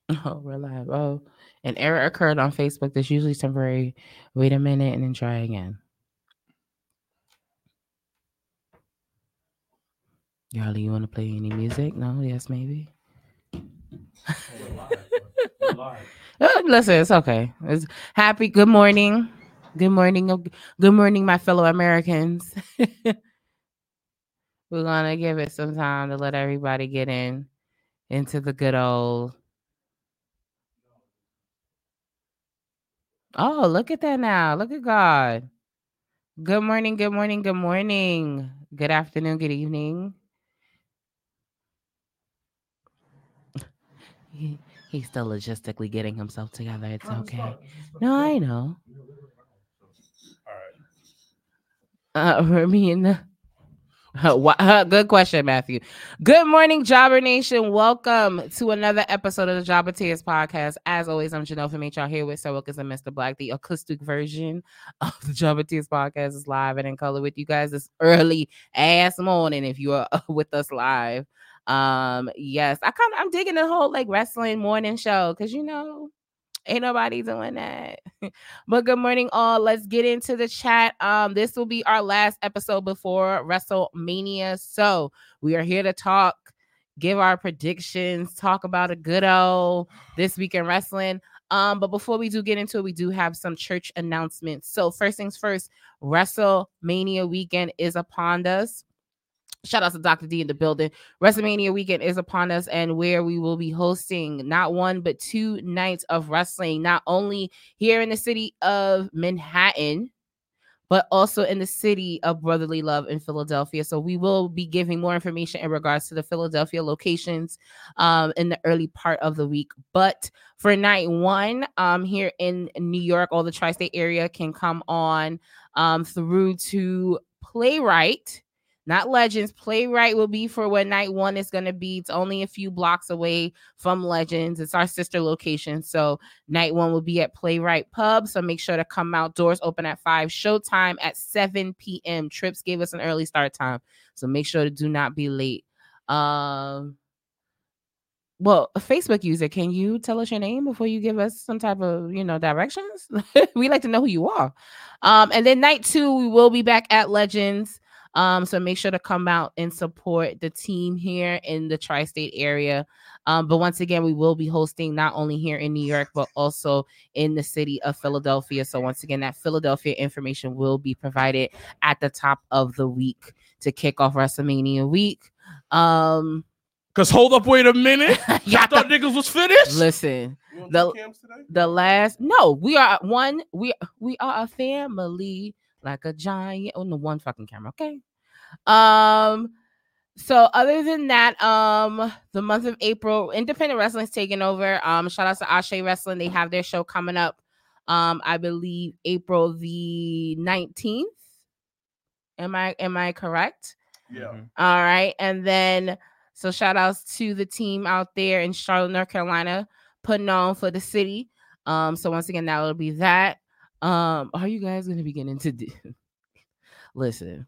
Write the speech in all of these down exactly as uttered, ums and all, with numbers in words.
Oh, we're live. Oh, an error occurred on Facebook. That's usually temporary. Wait a minute and then try again. Yarly, you want to play any music? No? Yes, maybe? Oh, we're live. We're live. Uh, Listen, it's okay. It's happy. Good morning. Good morning. oh, Good morning, my fellow Americans. We're going to give it some time to let everybody get in into the good old. Oh, look at that now. Look at God. Good morning. Good morning. Good morning. Good afternoon. Good evening. He, he's still logistically getting himself together. It's No, this is okay. fun. This is fun. No, I know. All right. Uh, for me and the, Uh, wha- uh, good question, Matthew. Good morning, Jobber Nation. Welcome to another episode of the Jobber Tears podcast. As always, I'm Janelle from H R here with Sir Wilkins and Mister Black. The acoustic version of the Jobber Tears podcast is live and in color with you guys this early ass morning. If you are with us live, um, yes, I kind of I'm digging the whole like wrestling morning show because you know. Ain't nobody doing that. But good morning, all. Let's get into the chat. Um, this will be our last episode before WrestleMania. So we are here to talk, give our predictions, talk about a good old this week in wrestling. Um, but before we do get into it, we do have some church announcements. So first things first, WrestleMania weekend is upon us. Shout out to Doctor D in the building. WrestleMania weekend is upon us, and where we will be hosting not one but two nights of wrestling, not only here in the city of Manhattan, but also in the city of brotherly love in Philadelphia. So we will be giving more information in regards to the Philadelphia locations um, in the early part of the week. But for night one, um, here in New York, all the tri-state area can come on um, through to Playwright. Not Legends. Playwright will be for when night one is going to be. It's only a few blocks away from Legends. It's our sister location. So night one will be at Playwright Pub. So make sure to come out. Doors open at five. Showtime at seven p.m. Trips gave us an early start time. So make sure to do not be late. Um, well, a Facebook user, can you tell us your name before you give us some type of, you know, directions? We like to know who you are. Um, and then night two, we will be back at Legends. Um, so make sure to come out and support the team here in the tri-state area. Um, but once again, we will be hosting not only here in New York, but also in the city of Philadelphia. So once again, that Philadelphia information will be provided at the top of the week to kick off WrestleMania week. Um, Cause hold up, wait a minute. Y'all thought niggas was finished. Listen, the the last no, we are one. We we are a family like a giant on the one fucking camera. Okay. Um. So other than that, um, the month of April, independent wrestling is taking over. Um, shout out to Ashe Wrestling. They have their show coming up. Um, I believe April the nineteenth. Am I am I correct? Yeah. All right. And then so shout outs to the team out there in Charlotte, North Carolina, putting on for the city. Um, so once again, that will be that. Um, are you guys gonna be getting into d- listen?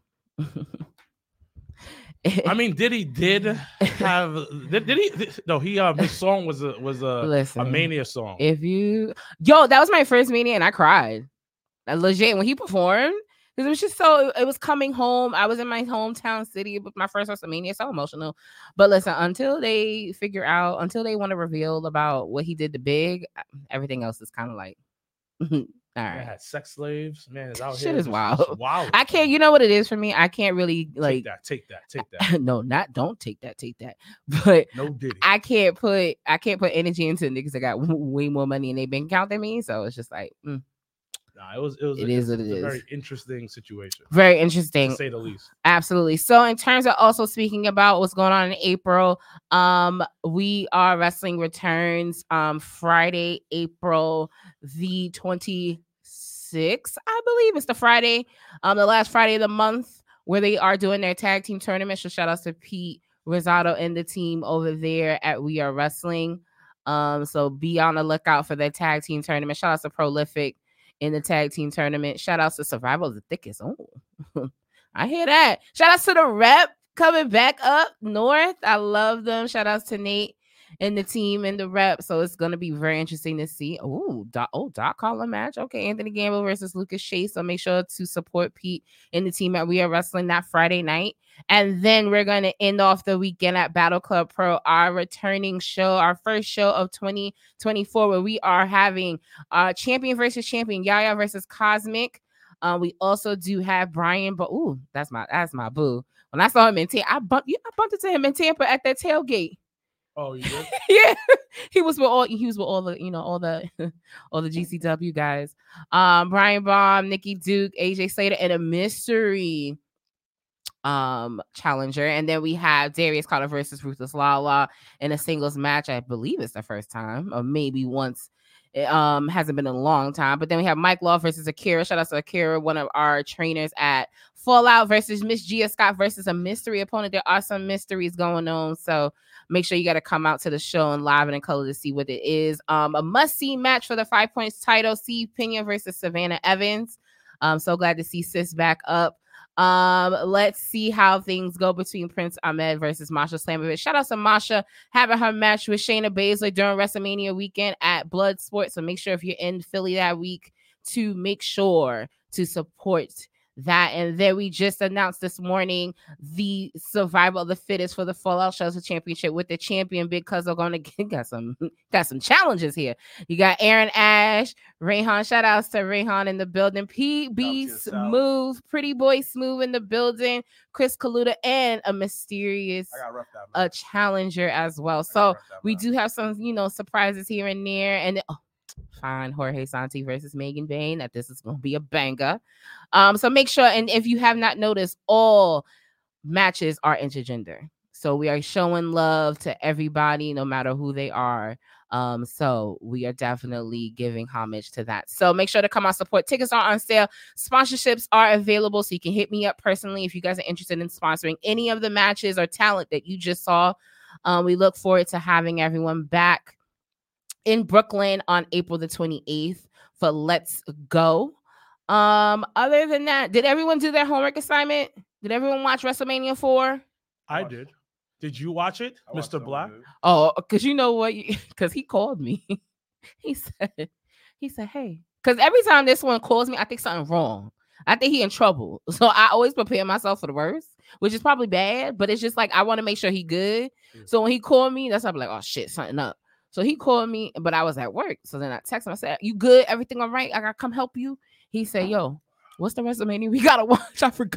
I mean, Diddy did have did, did he did, no he um his song was a was a, Listen, a Mania song. If you yo, that was my first Mania and I cried. I legit when he performed. Because it was just so, it was coming home. I was in my hometown city with my first WrestleMania. So emotional. But listen, until they figure out, until they want to reveal about what he did to Big, everything else is kind of like, all right. Man, had sex slaves. Man, is out Shit here is just, wild. just wild. I can't, you know what it is for me? I can't really like. Take that, take that, take that. No, not, don't take that, take that. But no Diddy. I can't put, I can't put energy into niggas that got way more money in their bank account than me. So it's just like, mm. Nah, it was it was it a, is it what it a is. Very interesting situation. Very interesting, to say the least. Absolutely. So, in terms of also speaking about what's going on in April, um, we are wrestling returns um Friday, April the twenty-sixth, I believe it's the Friday, um, the last Friday of the month, where they are doing their tag team tournament. So, shout out to Pete Rosado and the team over there at We Are Wrestling. Um, so be on the lookout for their tag team tournament. Shout out to Prolific in the tag team tournament. Shout out to Survival of the Thickest. Oh, I hear that. Shout out to the Rep coming back up north. I love them. Shout outs to Nate in the team and the rep. So it's gonna be very interesting to see. Oh, Doc, oh, Doc Collar match. Okay, Anthony Gamble versus Lucas Chase. So make sure to support Pete in the team at We Are Wrestling that Friday night. And then we're gonna end off the weekend at Battle Club Pro, our returning show, our first show of twenty twenty-four, where we are having uh champion versus champion, Yaya versus Cosmic. Um, we also do have Brian, but ooh, that's my that's my boo. When I saw him in Tampa, I bumped I bumped into him in Tampa at that tailgate. Oh, you did? Yeah, he was with all he was with all the you know all the all the G C W guys. Um, Brian Baum, Nikki Duke, A J Slater, and a mystery um challenger. And then we have Darius Carter versus Ruthless Lala in a singles match. I believe it's the first time, or maybe once. It um hasn't been a long time. But then we have Mike Law versus Akira. Shout out to Akira, one of our trainers at Fallout, versus Miss Gia Scott versus a mystery opponent. There are some mysteries going on, so make sure you got to come out to the show and live and in color to see what it is. Um, a must-see match for the Five Points title: Steve Pena versus Savannah Evans. I'm so glad to see Sis back up. Um, let's see how things go between Prince Ahmed versus Masha Slamovich. Shout out to Masha having her match with Shayna Baszler during WrestleMania weekend at Blood Sport. So make sure if you're in Philly that week to make sure to support that. And then we just announced this morning the survival of the fittest for the Fallout Shelter Championship with the champion Big Cuzzo going to get got some got some challenges here. You got Aaron Ash, Rayhan. Shout outs to Rayhan in the building. P B Smooth, Pretty Boy Smooth in the building. Chris Kaluta, and a mysterious a challenger as well. So we do have some you know surprises here and there. And oh, fine, Jorge Santi versus Megan Bain. That this is going to be a banger. Um, so make sure, and if you have not noticed, all matches are intergender. So we are showing love to everybody, no matter who they are. Um, so we are definitely giving homage to that. So make sure to come out, support. Tickets are on sale. Sponsorships are available, so you can hit me up personally if you guys are interested in sponsoring any of the matches or talent that you just saw. Um, we look forward to having everyone back in Brooklyn on April the twenty-eighth for Let's Go. Um, other than that, did everyone do their homework assignment? Did everyone watch WrestleMania four? I did. Did you watch it, Mister Black? Oh, because you know what? Because he called me. he said, he said, hey, because every time this one calls me, I think something wrong. I think he in trouble. So I always prepare myself for the worst, which is probably bad, but it's just like I want to make sure he good. Yeah. So when he called me, that's how I'm like, oh shit, something up. So he called me, but I was at work. So then I texted him. I said, you good? Everything all right? I gotta come help you. He said, yo, what's the WrestleMania we gotta watch? I forgot.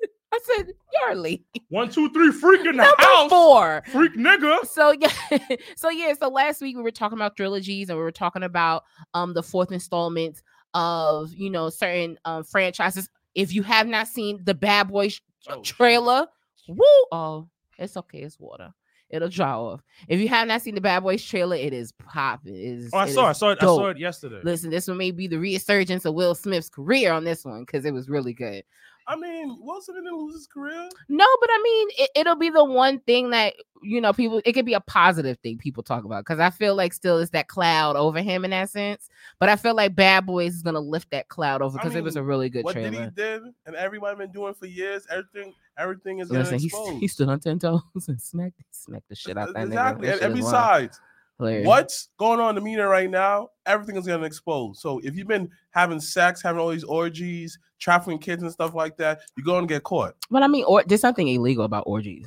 I said, you're late. One, two, three, freak in the Number house. Four. Freak nigga. So yeah. so yeah. So last week we were talking about trilogies and we were talking about um the fourth installment of, you know, certain um franchises. If you have not seen the Bad Boys oh, trailer, shit. woo, oh, it's okay. It's water. It'll dry off. If you have not seen the Bad Boys trailer, it is popping. It is, oh, I it saw it. I saw it. dope. I saw it yesterday. Listen, this one may be the resurgence of Will Smith's career on this one because it was really good. I mean, Will Smith didn't lose his career. No, but I mean, it, it'll be the one thing that, you know, people, it could be a positive thing people talk about because I feel like still it's that cloud over him in that sense. But I feel like Bad Boys is going to lift that cloud over because I mean, it was a really good what trailer. What did he did and everybody been doing for years, everything everything is Listen, getting exposed. He, he stood on ten toes and smacked, smacked the shit out that exactly. nigga. Exactly. And besides, hilarious. What's going on in the media right now, everything is getting exposed. So if you've been having sex, having all these orgies, trafficking kids and stuff like that, you're going to get caught. But I mean, or, there's something illegal about orgies.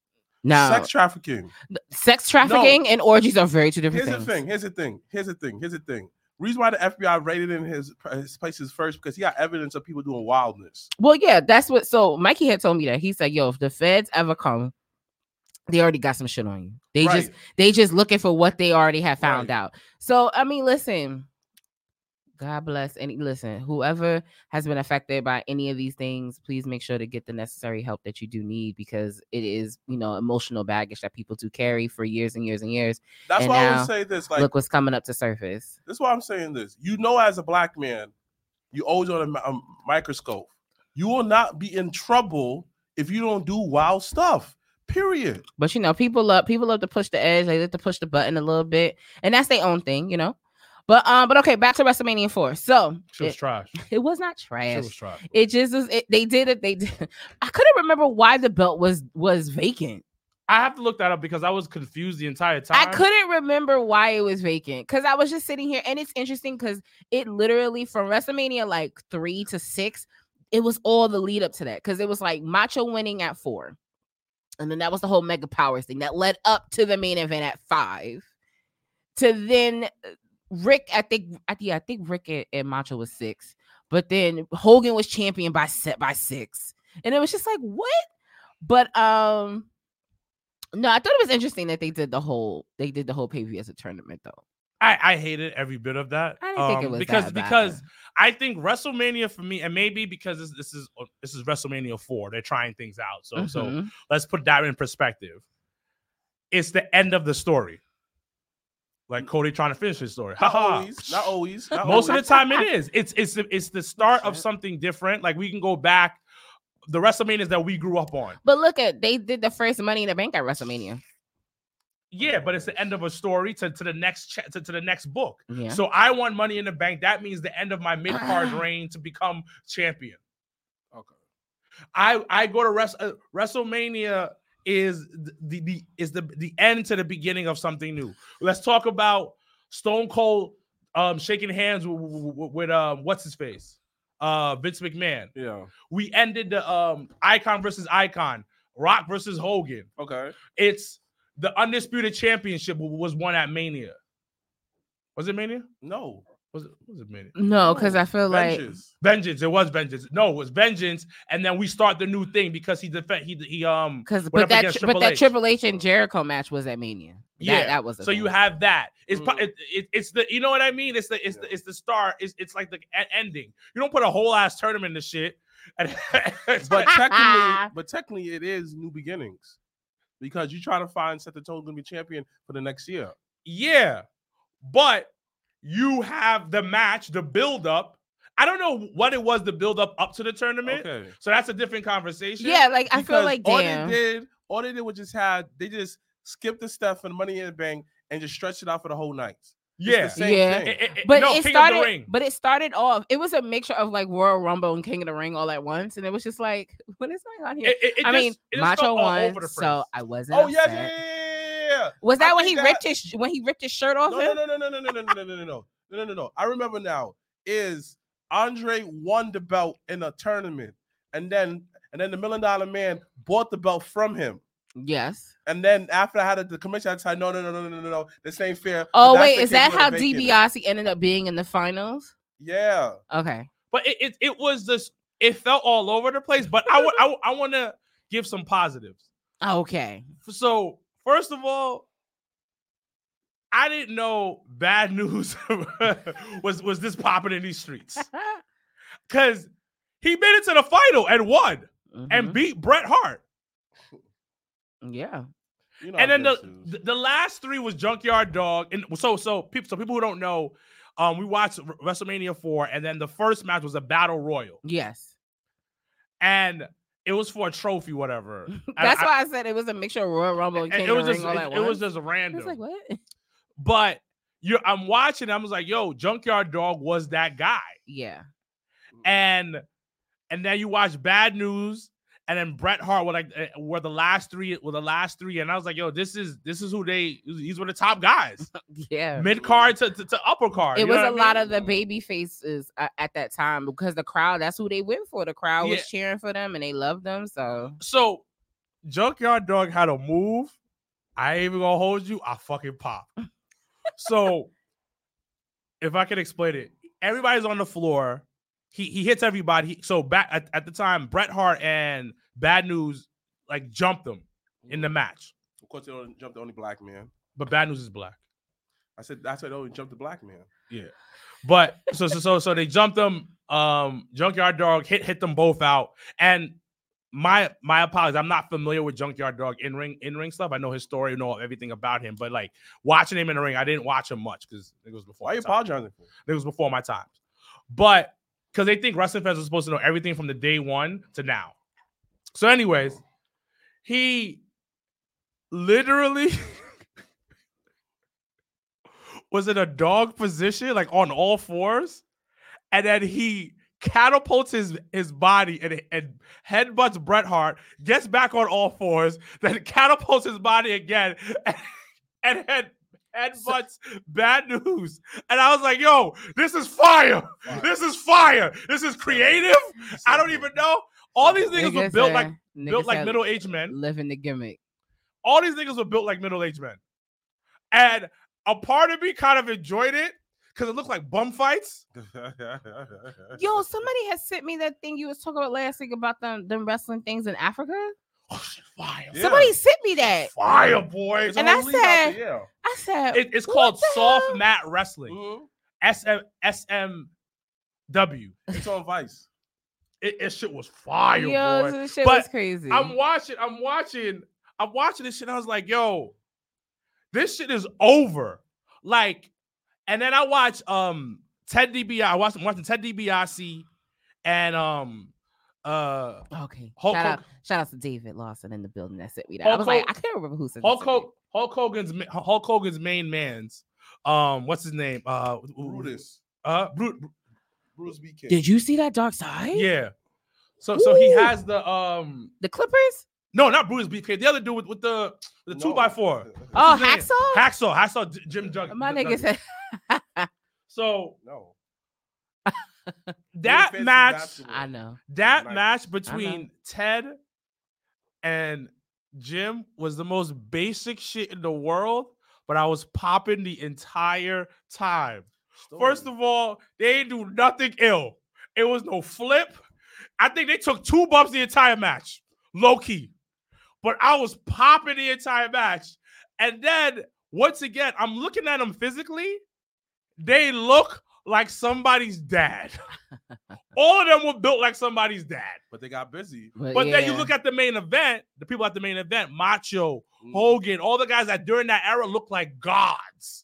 Now, sex trafficking. Sex trafficking no. and orgies are very two different Here's things. the thing. Here's the thing. Here's the thing. Here's the thing. Reason why the F B I raided in his, his places first because he got evidence of people doing wildness. Well, yeah, that's what. So Mikey had told me that he said, "Yo, if the feds ever come, they already got some shit on you. They right. just they just looking for what they already have found right. out." So I mean, listen, God bless any listen, whoever has been affected by any of these things, please make sure to get the necessary help that you do need because it is, you know, emotional baggage that people do carry for years and years and years. That's and why now, I would say this. Like, look what's coming up to surface. That's why I'm saying this. You know, as a black man, you always on a, a microscope. You will not be in trouble if you don't do wild stuff. Period. But you know, people love people love to push the edge. They love to push the button a little bit, and that's their own thing, you know. But um, but okay, back to WrestleMania four. So it was it, trash. It was not trash. It was trash. It just was. It, they did it. They did. I couldn't remember why the belt was was vacant. I have to look that up because I was confused the entire time. I couldn't remember why it was vacant because I was just sitting here, and it's interesting because it literally from WrestleMania like three to six, it was all the lead up to that because it was like Macho winning at four, and then that was the whole Mega Powers thing that led up to the main event at five. To then Rick, I think, I, yeah, I think Rick and, and Macho was six, but then Hogan was champion by set by six, and it was just like what? But um. No, I thought it was interesting that they did the whole they did the whole pay-per-view as a tournament though. I, I hated every bit of that. I didn't um, think it was because that bad. because I think WrestleMania for me, and maybe because this, this is this is WrestleMania four, they're trying things out. So mm-hmm. so let's put that in perspective. It's the end of the story. Like Cody trying to finish his story. Not always. Not always. Not Most always. of the time it is. It's it's it's the start of something different. Like we can go back. The WrestleManias that we grew up on. But look at they did the first Money in the Bank at WrestleMania. Yeah, but it's the end of a story to, to the next ch- to, to the next book. Yeah. So I want Money in the Bank. That means the end of my mid card reign to become champion. Okay. I I go to Res- uh, WrestleMania is the, the is the the end to the beginning of something new. Let's talk about Stone Cold um shaking hands with, with, with um what's his face. Uh, Vince McMahon. Yeah. We ended the um Icon versus Icon, Rock versus Hogan. Okay. It's the Undisputed Championship was won at Mania. Was it Mania? No. Was it was it Mania? No, because I feel Vengeance. like Vengeance. It was Vengeance. No, it was Vengeance, and then we start the new thing because he defend he he um because but that tri- but that Triple H and Jericho match was at Mania. That, yeah, that was so thing. You have that. It's mm. it, it, it's the you know what I mean. It's the it's yeah. the it's the start. It's it's like the ending. You don't put a whole ass tournament in the shit. And but technically, but technically, it is new beginnings because you try to find Seth Tone going to be champion for the next year. Yeah, but you have the match, the build up. I don't know what it was, the build up up to the tournament. Okay, so that's a different conversation. Yeah, like I because feel like all damn. they did, all they did was just had they just skipped the stuff and Money in the Bank and just stretched it out for the whole night. Yeah, it's the same yeah. thing. It, it, it, but no, it King started. of the Ring. But it started off. It was a mixture of like Royal Rumble and King of the Ring all at once, and it was just like, what is going on here? It, it, it I just, mean, it Macho won, so I wasn't. Oh yeah, upset. yeah, yeah, yeah. Was that I when he that... ripped his when he ripped his shirt off? No, him? no, no, no, no, no, no, no, no, no, no, no, no, no, no. I remember now. Is Andre won the belt in a tournament, and then and then the Million Dollar Man bought the belt from him. Yes. And then after I had the commission, I said, no, no, no, no, no, no, no, this ain't fair. Oh wait, is that how DiBiase ended up being in the finals? Yeah. Okay. But it it, it was this. It felt all over the place. But I I, I want to give some positives. Okay. So first of all, I didn't know Bad News was was this popping in these streets because he made it to the final and won mm-hmm. and beat Bret Hart. Yeah. You know and then the, the the last three was Junkyard Dog. And so so people so people who don't know, um, we watched WrestleMania four, and then the first match was a battle royal. Yes. And it was for a trophy, whatever. That's I, why I said it was a mixture of Royal Rumble and King it was of the just Ring all it, at it once. was just random. I was like, what? But you I'm watching, I was like, yo, Junkyard Dog was that guy. Yeah. And and then you watch Bad News. And then Bret Hart were like were the last three, were the last three, and I was like, "Yo, this is this is who they. These were the top guys. Yeah, mid card to, to, to upper card. It you was know a what lot I mean? of the baby faces uh, at that time because the crowd. That's who they went for. The crowd Yeah. was cheering for them and they loved them. So, so Junkyard Dog had a move. I ain't even gonna hold you. I fucking pop. So, if I can explain it, everybody's on the floor. He he hits everybody. So back at, at the time, Bret Hart and Bad News like jumped him in the match. Of course, they don't jump the only black man. But Bad News is black. I said that's why they only jumped the black man. Yeah. But so so so so they jumped them. Um, Junkyard Dog hit hit them both out. And my my apologies. I'm not familiar with Junkyard Dog in ring in ring stuff. I know his story, know everything about him. But like watching him in the ring, I didn't watch him much because it was before. Why are you apologizing for? It was before my times. But because they think wrestling fans are supposed to know everything from the day one to now. So, anyways, he literally was in a dog position, like on all fours, and then he catapults his, his body and, and headbutts Bret Hart, gets back on all fours, then catapults his body again, and, and head, headbutts Bad News. And I was like, yo, this is fire. fire. This is fire. This is creative. I don't even know. All these niggas, niggas were built like built like middle-aged men. Living the gimmick. All these niggas were built like middle-aged men. And a part of me kind of enjoyed it because it looked like bum fights. Yo, somebody has sent me that thing you was talking about last week about them, them wrestling things in Africa. Oh shit, fire. Somebody yeah. sent me that. Fire, boy. It's and I said, there, yeah. I said, it, it's called soft hell? mat wrestling. Mm-hmm. S M S M W. It's on Vice. It, it shit was fire, yo, boy. This shit but was crazy. I'm watching, I'm watching, I'm watching this shit. And I was like, yo, this shit is over. Like, and then I watched um Ted DiBiase. I watched I'm watching Ted DiBiase and um uh okay. Hulk shout, Hogan. out, shout out to David Lawson in the building that sent me that. Hulk I was Hogan, like, I can't remember who said Hulk, Hulk, Hulk Hogan's Hulk Hogan's main man's um what's his name? Uh Brutus. Uh Bruce Bruce B K. Did you see that Dark Side? Yeah. So Ooh. so he has the um the Clippers? No, not Bruce B K. The other dude with, with the the no. two by four. Oh, Hacksaw? Hacksaw. Hacksaw Jim Jug. My nigga said. So no. that match. I know. That nice. match between Ted and Jim was the most basic shit in the world, but I was popping the entire time. Story. First of all, they didn't do nothing ill. It was no flip. I think they took two bumps the entire match. Low key. But I was popping the entire match. And then, once again, I'm looking at them physically. They look like somebody's dad. All of them were built like somebody's dad. But they got busy. But, but yeah. then you look at the main event, the people at the main event, Macho, mm. Hogan, all the guys that during that era looked like gods.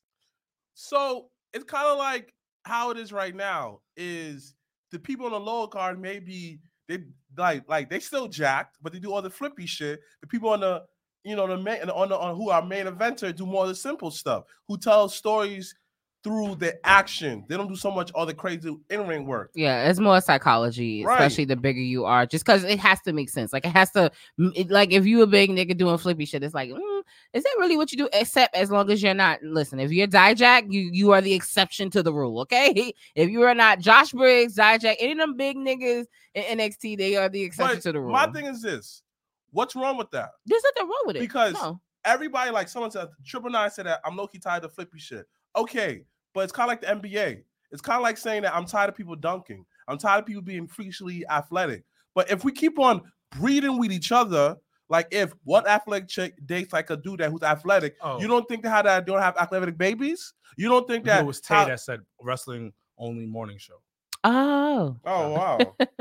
So, it's kind of like how it is right now, is the people on the lower card maybe they like like they still jacked, but they do all the flippy shit. The people on the you know the main on the on who are main eventer do more of the simple stuff. Who tell stories through the action. They don't do so much all the crazy in-ring work. Yeah, it's more psychology, right. Especially the bigger you are. Just because it has to make sense. Like it has to. It, like if you a big nigga doing flippy shit, it's like, mm, is that really what you do? Except as long as you're not. Listen, if you're Dijak, you you are the exception to the rule. Okay, if you are not Josh Briggs, Dijak, any of them big niggas in N X T, they are the exception but to the rule. My thing is this: what's wrong with that? There's nothing wrong with it because no. everybody, like someone said, Triple Nine said that I'm low-key tired of flippy shit. Okay. But it's kind of like the N B A. It's kind of like saying that I'm tired of people dunking. I'm tired of people being freakishly athletic. But if we keep on breeding with each other, like if one athletic chick dates like a dude that who's athletic, oh. you don't think that how that don't have athletic babies? You don't think that it was Tay how, that said wrestling only morning show. Oh. Oh wow.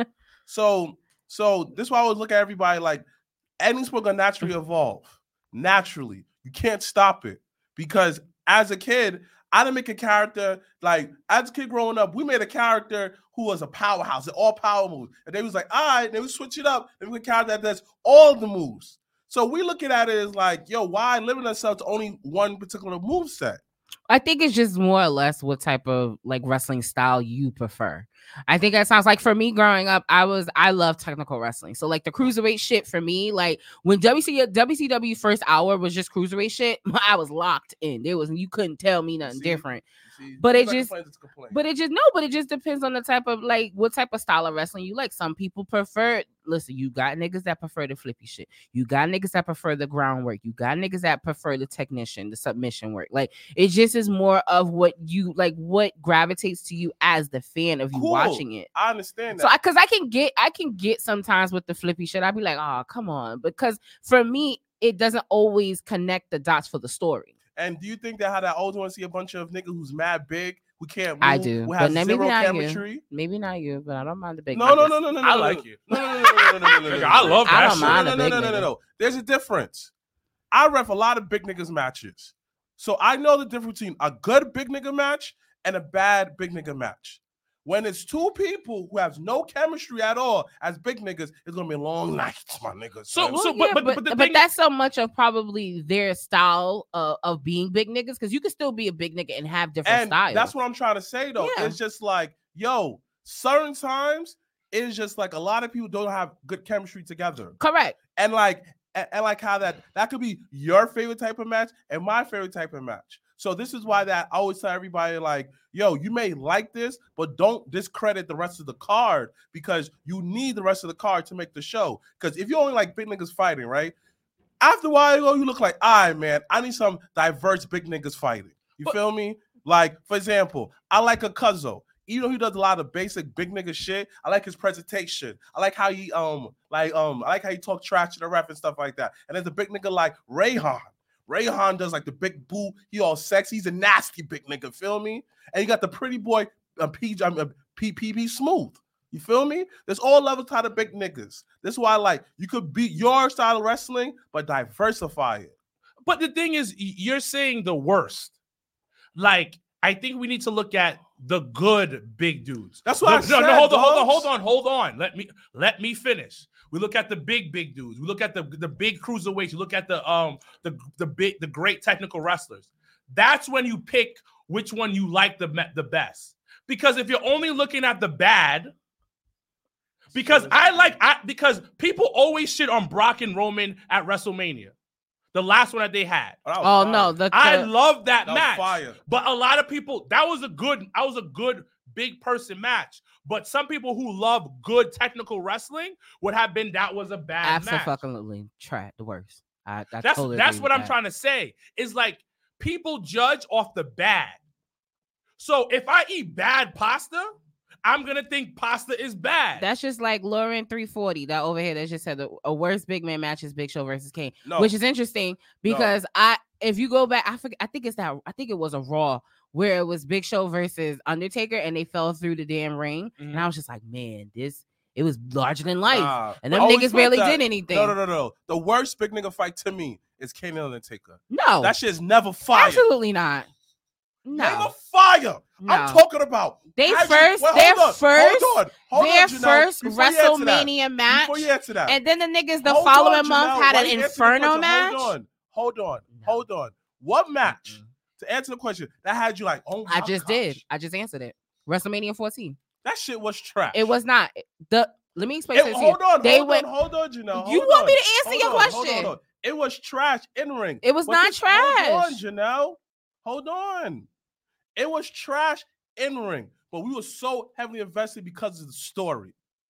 so so this is why I always look at everybody like any sport gonna naturally evolve. Naturally. You can't stop it. Because as a kid, I didn't make a character like as a kid growing up. We made a character who was a powerhouse, all power moves, and they was like, all right, then we switch it up. Then we make a character that does all the moves. So we looking at it as like, yo, why limit ourselves to only one particular move set? I think it's just more or less what type of like wrestling style you prefer. I think that sounds like for me growing up, I was I love technical wrestling. So like the cruiserweight shit for me, like when W C W first hour was just cruiserweight shit, I was locked in. There was you couldn't tell me nothing see, different. See, but it just but it just no, but it just depends on the type of like what type of style of wrestling you like. Some people prefer listen, you got niggas that prefer the flippy shit. You got niggas that prefer the groundwork. You got niggas that prefer the technician, the submission work. Like it just is more of what you like, what gravitates to you as the fan of you cool. watching it. I understand that. So, because I, I can get, I can get sometimes with the flippy shit. I'd be like, oh, come on, because for me, it doesn't always connect the dots for the story. And do you think that how that always want to see a bunch of niggas who's mad big? We can't move. I do. We have but zero maybe not chemistry. You. Maybe not you, but I don't mind the big. No, no, no, no, no, no. I like you. No, no, no, no, no, no, no, no. I love that. I don't shit. mind no, a no, big no, no, no, nigga. no. There's a difference. I ref a lot of big niggas matches, so I know the difference between a good big nigga match and a bad big nigga match. When it's two people who have no chemistry at all as big niggas, it's gonna be long nights, my niggas. So, well, so, yeah, but, but, but, but, the but thing that's so much of probably their style uh, of being big niggas, because you can still be a big nigga and have different and styles. That's what I'm trying to say, though. Yeah. It's just like, yo, certain times it's just like a lot of people don't have good chemistry together. Correct. And like and, and like how that that could be your favorite type of match and my favorite type of match. So this is why that I always tell everybody, like, yo, you may like this, but don't discredit the rest of the card because you need the rest of the card to make the show. Because if you only like big niggas fighting, right? After a while, you look like, all right, man, I need some diverse big niggas fighting. You but, feel me? Like, for example, I like a Cuzzo. Even though he does a lot of basic big nigga shit, I like his presentation. I like how he um like um I like how he talk trash to the ref and stuff like that. And there's a big nigga like Rayhan. Rayhan does like the big boo. He all sexy. He's a nasty big nigga. Feel me? And you got the pretty boy uh, P, um, uh, P P P Smooth. You feel me? There's all levels type of big niggas. This is why I like you could beat your style of wrestling, but diversify it. But the thing is, you're saying the worst. Like, I think we need to look at the good big dudes. That's what no, I no, said. No, hold on, dogs. hold on, hold on, hold on. Let me let me finish. We look at the big, big dudes. We look at the, the big cruiserweights. You look at the um the the big the great technical wrestlers. That's when you pick which one you like the the best. Because if you're only looking at the bad, because I like I because people always shit on Brock and Roman at WrestleMania. The last one that they had. Oh, oh no, the, the, I love that, that match. Fire. But a lot of people, that was a good, that was a good big person match. But some people who love good technical wrestling would have been that was a bad match. Absolutely, trash, the worst. I, I that's totally that's what I'm that. trying to say. Is like people judge off the bad. So if I eat bad pasta, I'm gonna think pasta is bad. That's just like Lauren three forty that over here that just said the a worst big man match is Big Show versus Kane, no. which is interesting because no. I if you go back, I forget, I think it's that I think it was a Raw where it was Big Show versus Undertaker and they fell through the damn ring, mm-hmm. and I was just like, man, this it was larger than life, nah, and them niggas barely that, did anything. No, no, no, no. The worst big nigga fight to me is Kane and Undertaker. No, that shit's never fire. Absolutely not. No. Never fire. No. I'm talking about they first, well, their on, first, hold on, hold their on, first WrestleMania match, and then the niggas the hold following on, month had an Inferno match. Hold on, hold on, no. hold on. What match? Mm-hmm. To answer the question, that had you like, oh my I just gosh. did. I just answered it. WrestleMania fourteen. That shit was trash. It was not. The let me explain. It, this hold to on, they hold went, on, hold on, Janelle. You hold want on, me to answer hold your on, question? Hold on, hold on. It was trash in ring. It was but not this, trash. Hold on, Janelle. Hold on. It was trash in ring, but we were so heavily invested because of the story.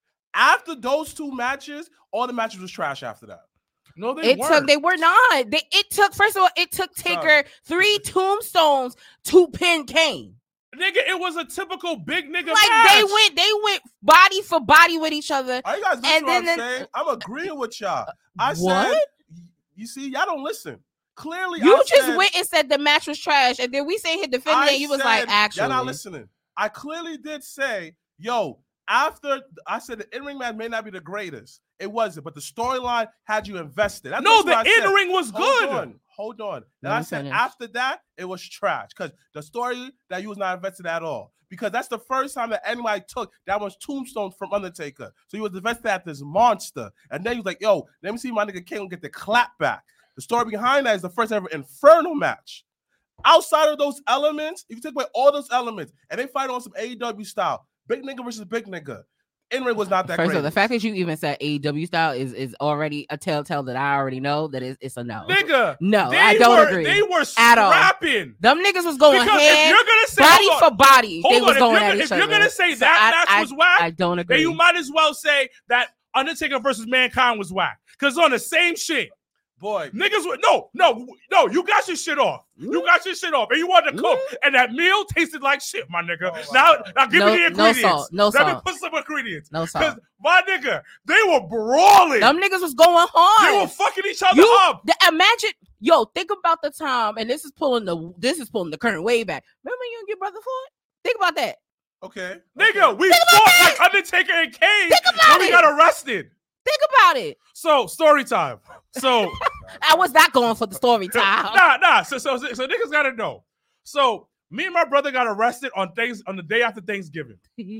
After those two matches, all the matches was trash after that. No, they it weren't. took. They were not. They, it took. First of all, it took Taker Sorry. three tombstones to pin Kane. Nigga, it was a typical big nigga like match. they went, they went body for body with each other. Are you guys listening what I'm then, saying? I'm agreeing with y'all. I what? said, you see, y'all don't listen. Clearly, you I just said, went and said the match was trash, and then we saying hit defending it. You was like, actually, y'all not listening. I clearly did say, yo, after I said the in-ring match may not be the greatest. It wasn't, but the storyline had you invested. That's no, the in-ring was hold good. On, hold on. Then no, I said finish. after that, it was trash because the story that you was not invested at all. Because that's the first time that anybody took that was Tombstone from Undertaker. So he was invested at this monster. And then he was like, yo, let me see my nigga Kane get the clap back. The story behind that is the first ever Inferno match. Outside of those elements, if you take away all those elements and they fight on some A E W style, big nigga versus big nigga, in-ring was not that First great. of all, the fact that you even said A E W style is, is already a telltale that I already know that it's, it's a no. Nigga, no, I don't were, agree. They were scrapping. Them niggas was going because hand, if you're gonna say, body on, for body. Hold they on, was going if at you're, each if other. you're gonna say so that I, match I, was whack, I don't agree. Then you might as well say that Undertaker versus Mankind was whack because on the same shit. Boy, niggas would no, no, no. You got your shit off. Mm. You got your shit off, and you wanted to cook, mm. and that meal tasted like shit, my nigga. Oh, now, God. now give no, me the ingredients. No salt. No salt. Let me put some ingredients. No salt. Because my nigga, they were brawling. Them niggas was going hard. They were fucking each other you, up. The, imagine, yo, think about the time, and this is pulling the this is pulling the current way back. Remember you and your brother fought? Think about that. Okay, nigga, okay. we think fought like Undertaker and Kane when we got arrested. Think about it. So story time. So I was not going for the story time. Nah, nah. So, so, so, so niggas gotta know. So me and my brother got arrested on things on the day after Thanksgiving.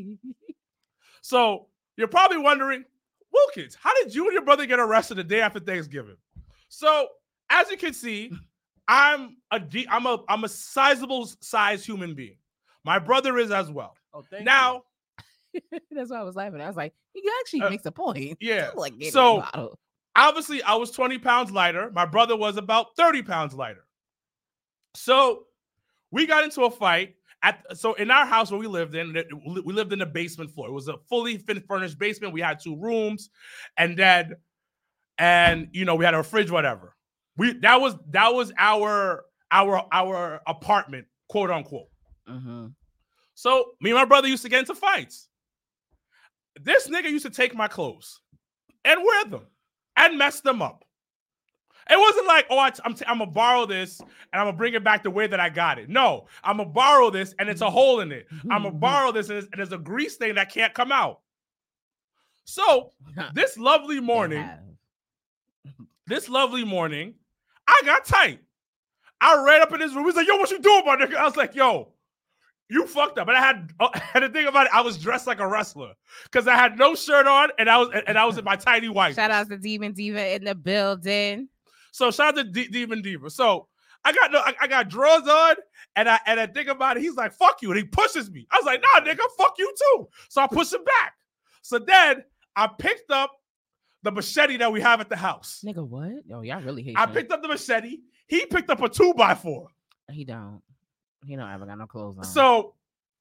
So you're probably wondering, Wilkins, how did you and your brother get arrested the day after Thanksgiving? So as you can see, I'm a de- I'm a I'm a sizable size human being. My brother is as well. Oh, thank now, That's why I was laughing. I was like, he actually Uh, makes a point. yeah. Like, get So- a bottle. Obviously, I was twenty pounds lighter. My brother was about thirty pounds lighter. So we got into a fight. At, so in our house where we lived in, we lived in the basement floor. It was a fully furnished basement. We had two rooms, and then, and you know, we had a fridge, whatever. We that was that was our our our apartment, quote unquote. Mm-hmm. So me and my brother used to get into fights. This nigga used to take my clothes and wear them and mess them up. It wasn't like, oh, I, I'm, t- I'm going to borrow this and I'm going to bring it back the way that I got it. No, I'm going to borrow this and it's a hole in it. I'm going to borrow this and, and there's a grease stain that can't come out. So this lovely morning, this lovely morning, I got tight. I ran up in his room. He's like, yo, what you doing, my nigga? I was like, yo, you fucked up. And I had, uh, and the thing about it, I was dressed like a wrestler because I had no shirt on and I was and I was in my tiny white. Shout out to Demon Diva in the building. So shout out to D- Demon Diva. So I got no, I, I got drawers on, and I and I think about it. He's like, "Fuck you," and he pushes me. I was like, "Nah, nigga, fuck you too." So I push him back. So then I picked up the machete that we have at the house. Nigga, what? Oh, y'all really hate I him. picked up the machete. He picked up a two by four. He don't. He don't ever got no clothes on. So,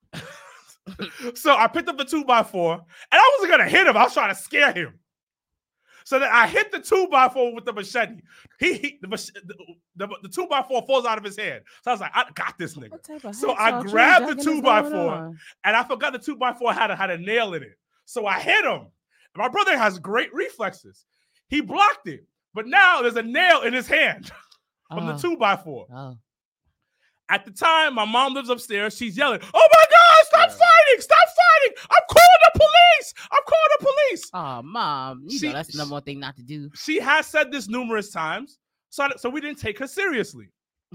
so I picked up the two by four, and I wasn't gonna hit him. I was trying to scare him. So then I hit the two by four with the machete. He, he the, the, the, the two by four falls out of his hand. So I was like, I got this nigga. So I grabbed the two by four, and I forgot the two by four had a, had a nail in it. So I hit him. And my brother has great reflexes. He blocked it, but now there's a nail in his hand from oh. the two by four. Oh. At the time, my mom lives upstairs. She's yelling, "Oh my God, stop yeah. fighting! Stop fighting! I'm calling the police! I'm calling the police!" Oh, mom, you she, know that's the number one thing not to do. She has said this numerous times, so, so we didn't take her seriously.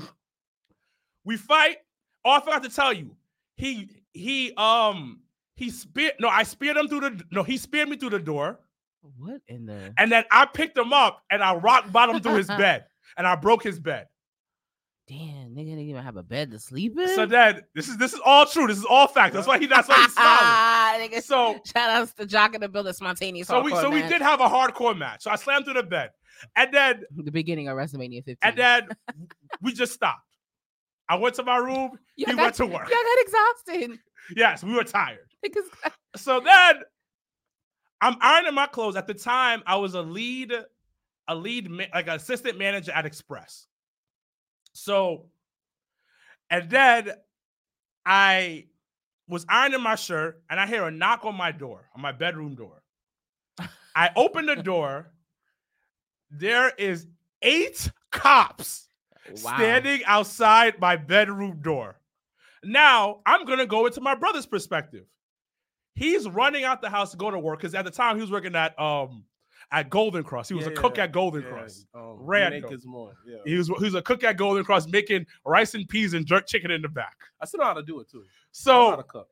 We fight. Oh, I forgot to tell you. He he um he speared. No, I speared him through the. No, he speared me through the door. What in the? And then I picked him up and I rock bottomed through his bed and I broke his bed. Damn, nigga didn't even have a bed to sleep in. So then this is this is all true. This is all fact. That's why he that's why he's smiling. So shout outs to Jock in the building, spontaneous. So we so match. we did have a hardcore match. So I slammed through the bed, and then the beginning of WrestleMania fifteen. And then we just stopped. I went to my room. Y'all he got, went to work. Y'all got exhausted. Yes, we were tired. So then I'm ironing my clothes. At the time, I was a lead, a lead like an assistant manager at Express. So, and then I was ironing my shirt and I hear a knock on my door, on my bedroom door. I open the door. There is eight cops wow. standing outside my bedroom door. Now, I'm going to go into my brother's perspective. He's running out the house to go to work because at the time he was working at um at Golden Cross. He was yeah, a cook yeah. at Golden yeah. Cross. Um, Random. Yeah. He was he was a cook at Golden Cross making rice and peas and jerk chicken in the back. I still know how to do it too. So I know how to cook.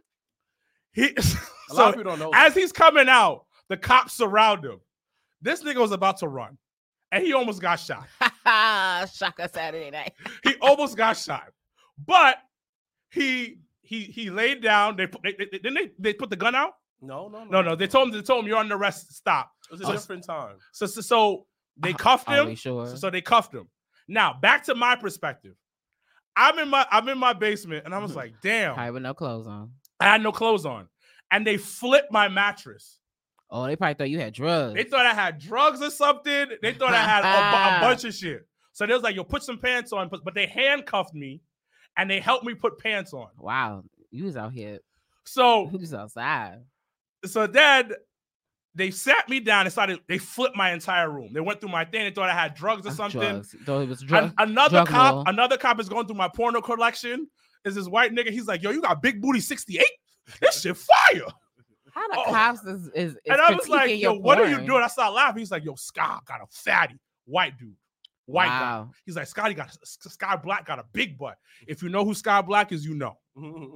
He a so lot of people don't know as that. He's coming out, the cops surround him. This nigga was about to run, and he almost got shot. Shaka Saturday night. He almost got shot, but he he he laid down. They put they, they, didn't they they put the gun out. No, no, no, no, no. They told him. They told him you're under arrest. Stop. It was a oh, different time. So, so, so they cuffed him. Are we sure? So, so they cuffed him. Now, back to my perspective. I'm in my I'm in my basement, and I was like, "Damn!" I with no clothes on. I had no clothes on, and they flipped my mattress. Oh, they probably thought you had drugs. They thought I had drugs or something. They thought I had a, a bunch of shit. So they was like, "Yo, put some pants on," but, but they handcuffed me, and they helped me put pants on. Wow, you was out here. So you was outside. So then they sat me down and started, they flipped my entire room. They went through my thing. They thought I had drugs or something. Drugs. Thought it was drug, An- another drug cop, law. another cop is going through my porno collection. Is this white nigga? He's like, yo, you got big booty sixty-eight? This shit fire. How the oh. cops is, is, is and I was like, yo, what porn? are you doing? I started laughing. He's like, yo, Scott got a fatty white dude. White wow. guy. He's like, Scotty got Sky Black got a big butt. If you know who Sky Black is, you know.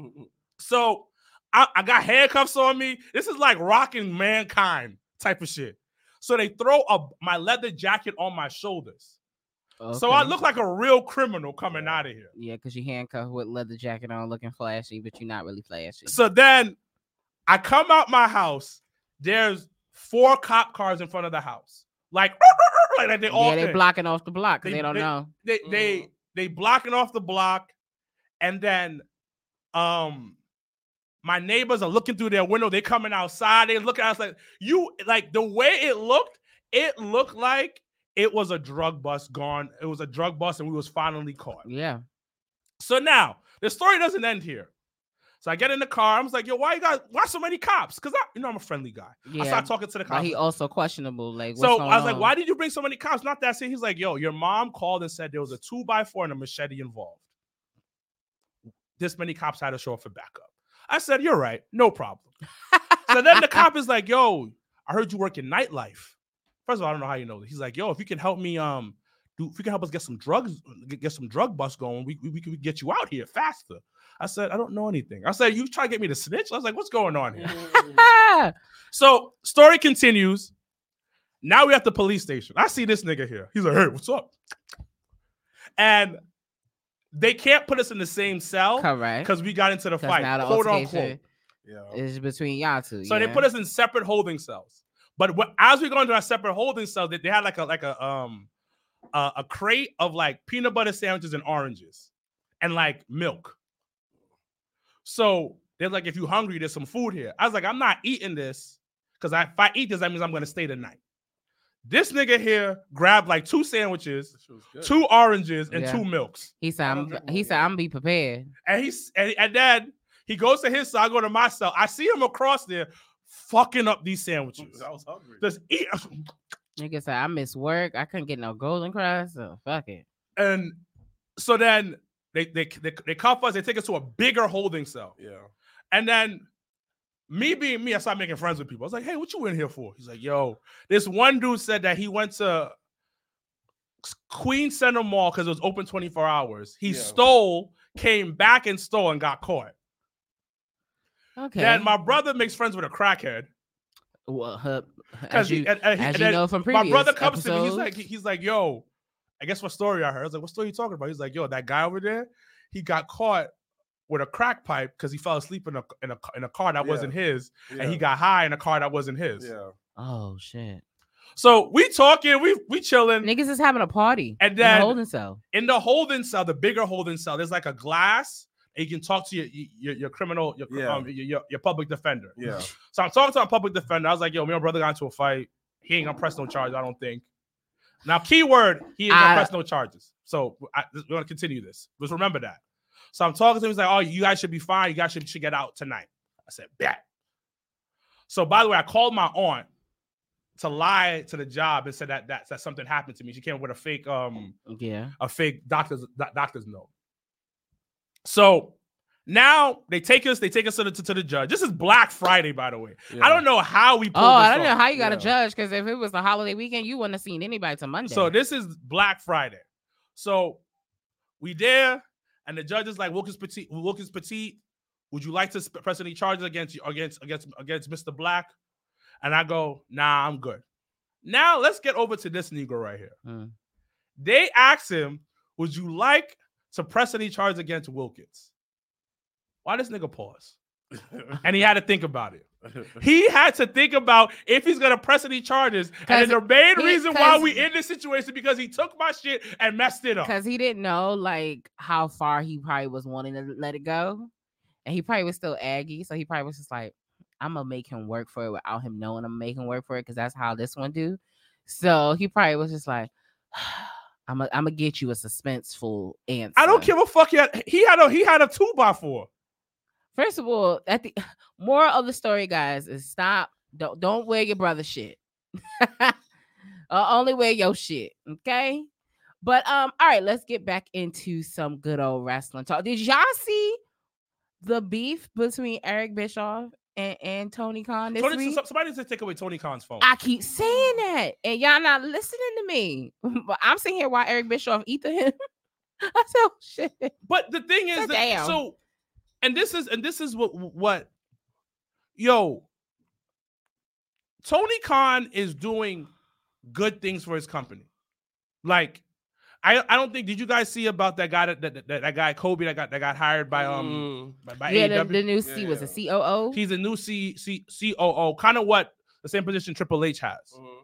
So I, I got handcuffs on me. This is like rocking Mankind type of shit. So they throw a, my leather jacket on my shoulders. Okay. So I look like a real criminal coming yeah. out of here. Yeah, because you handcuffed with leather jacket on looking flashy, but you're not really flashy. So then I come out my house. There's four cop cars in front of the house. Like, like they all yeah, they blocking off the block because they, they don't they, know. They mm. they they blocking off the block, and then um my neighbors are looking through their window. They coming outside. They looking at us like you like the way it looked. It looked like it was a drug bust gone. It was a drug bust, and we was finally caught. Yeah. So now the story doesn't end here. So I get in the car. I was like, yo, why you got why so many cops? Because I, you know, I'm a friendly guy. Yeah. I start talking to the cops. But he also questionable. Like, what's so going I was on? like, why did you bring so many cops? Not that serious. He's like, yo, your mom called and said there was a two by four and a machete involved. This many cops had to show up for backup. I said, you're right, no problem. So then the cop is like, yo, I heard you work in nightlife. First of all, I don't know how you know this. He's like, yo, if you can help me, um, do if you can help us get some drugs, get, get some drug busts going, we, we we can get you out here faster. I said, I don't know anything. I said, you try to get me to snitch? I was like, what's going on here? So story continues. Now we're at the police station. I see this nigga here. He's like, hey, what's up? And they can't put us in the same cell. Correct. Because we got into the fight. Now the quote unquote. Yeah. Is between y'all two. So yeah. they put us in separate holding cells. But what, as we go into our separate holding cells, they, they had like a like a um uh, a crate of like peanut butter sandwiches and oranges and like milk. So they're like, if you're hungry, there's some food here. I was like, I'm not eating this because if I eat this, that means I'm going to stay the night. This nigga here grabbed like two sandwiches, two oranges, and yeah. two milks. He said, I'm, he said, I'm be prepared. And he's and, and then he goes to his cell. I go to my cell. I see him across there fucking up these sandwiches. I was hungry. Just eat. Nigga said, I miss work. I couldn't get no Golden Cross. So fuck it. And so then They, they they they cuff us. They take us to a bigger holding cell. Yeah. And then me being me, I started making friends with people. I was like, hey, what you in here for? He's like, yo, this one dude said that he went to Queen Center Mall because it was open twenty-four hours. He yeah. stole, came back and stole and got caught. Okay. Then my brother makes friends with a crackhead. Well, uh, as you, and, and, as and you know from previous my brother comes episodes. to me. He's like, he's like, yo, I guess what story I heard. I was like, what story are you talking about? He's like, yo, that guy over there, he got caught with a crack pipe because he fell asleep in a in a in a car that yeah. wasn't his, yeah. and he got high in a car that wasn't his. Yeah. Oh shit. So we talking, we we chilling. Niggas is having a party. And then in the holding cell. In the holding cell, the bigger holding cell, there's like a glass, and you can talk to your your, your criminal, your, yeah. um, your, your your public defender. Yeah. So I'm talking to a public defender. I was like, yo, me and my brother got into a fight. He ain't gonna press no charge, I don't think. Now, keyword, he ain't gonna I, press no charges. So I, we're gonna continue this. Just remember that. So I'm talking to him. He's like, oh, you guys should be fine. You guys should, should get out tonight. I said, bet. So by the way, I called my aunt to lie to the job and said that that, that something happened to me. She came with a fake um yeah a fake doctor's doctor's note. So now they take us, they take us to the, to, to the judge. This is Black Friday, by the way. Yeah. I don't know how we pulled Oh, this I don't off. know how you got a yeah. judge, because if it was a holiday weekend, you wouldn't have seen anybody till Monday. So this is Black Friday. So we there, and the judge is like, Wilkins Petit, Wilkins Petit, would you like to press any charges against you against against against Mister Black? And I go, nah, I'm good. Now let's get over to this Negro right here. Mm. They asked him, would you like to press any charges against Wilkins? Why this nigga pause? And he had to think about it. He had to think about if he's gonna press any charges. And the main he, reason why we in this situation because he took my shit and messed it up. Because he didn't know like how far he probably was wanting to let it go. And he probably was still aggy. So he probably was just like, I'm gonna make him work for it without him knowing I'm making work for it, because that's how this one do. So he probably was just like, I'm gonna I'm gonna get you a suspenseful answer. I don't give a fuck. He had, he had a he had a two by four. First of all, at the moral of the story, guys, is stop. Don't don't wear your brother shit. uh, only wear your shit, okay? But um, all right, let's get back into some good old wrestling talk. Did y'all see the beef between Eric Bischoff and, and Tony Khan this Tony, week? so, somebody needs to take away Tony Khan's phone. I keep saying that, and y'all not listening to me. But I'm sitting here while Eric Bischoff eat to him. I said, oh, shit. But the thing is, that, that, so. And this is and this is what what yo Tony Khan is doing good things for his company. Like I I don't think. Did you guys see about that guy that that, that, that guy Kobe that got that got hired by um Mm. by, by Yeah, A E the, W? the new C Yeah, was yeah. a C O O. He's a new C C C O O, kind of what the same position Triple H has. Mhm.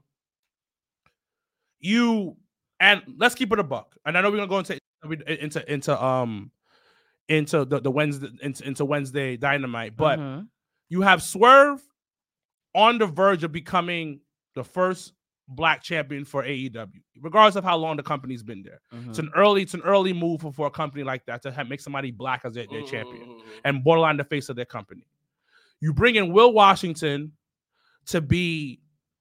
You and let's keep it a buck. And I know we're gonna go into into into um into the, the Wednesday into, into Wednesday Dynamite, but Mhm. you have Swerve on the verge of becoming the first black champion for A E W, regardless of how long the company's been there. Mhm. It's an early, it's an early move for, for a company like that to have, make somebody black as their, their Mhm, champion mhm, mhm. and borderline the face of their company. You bring in Will Washington to be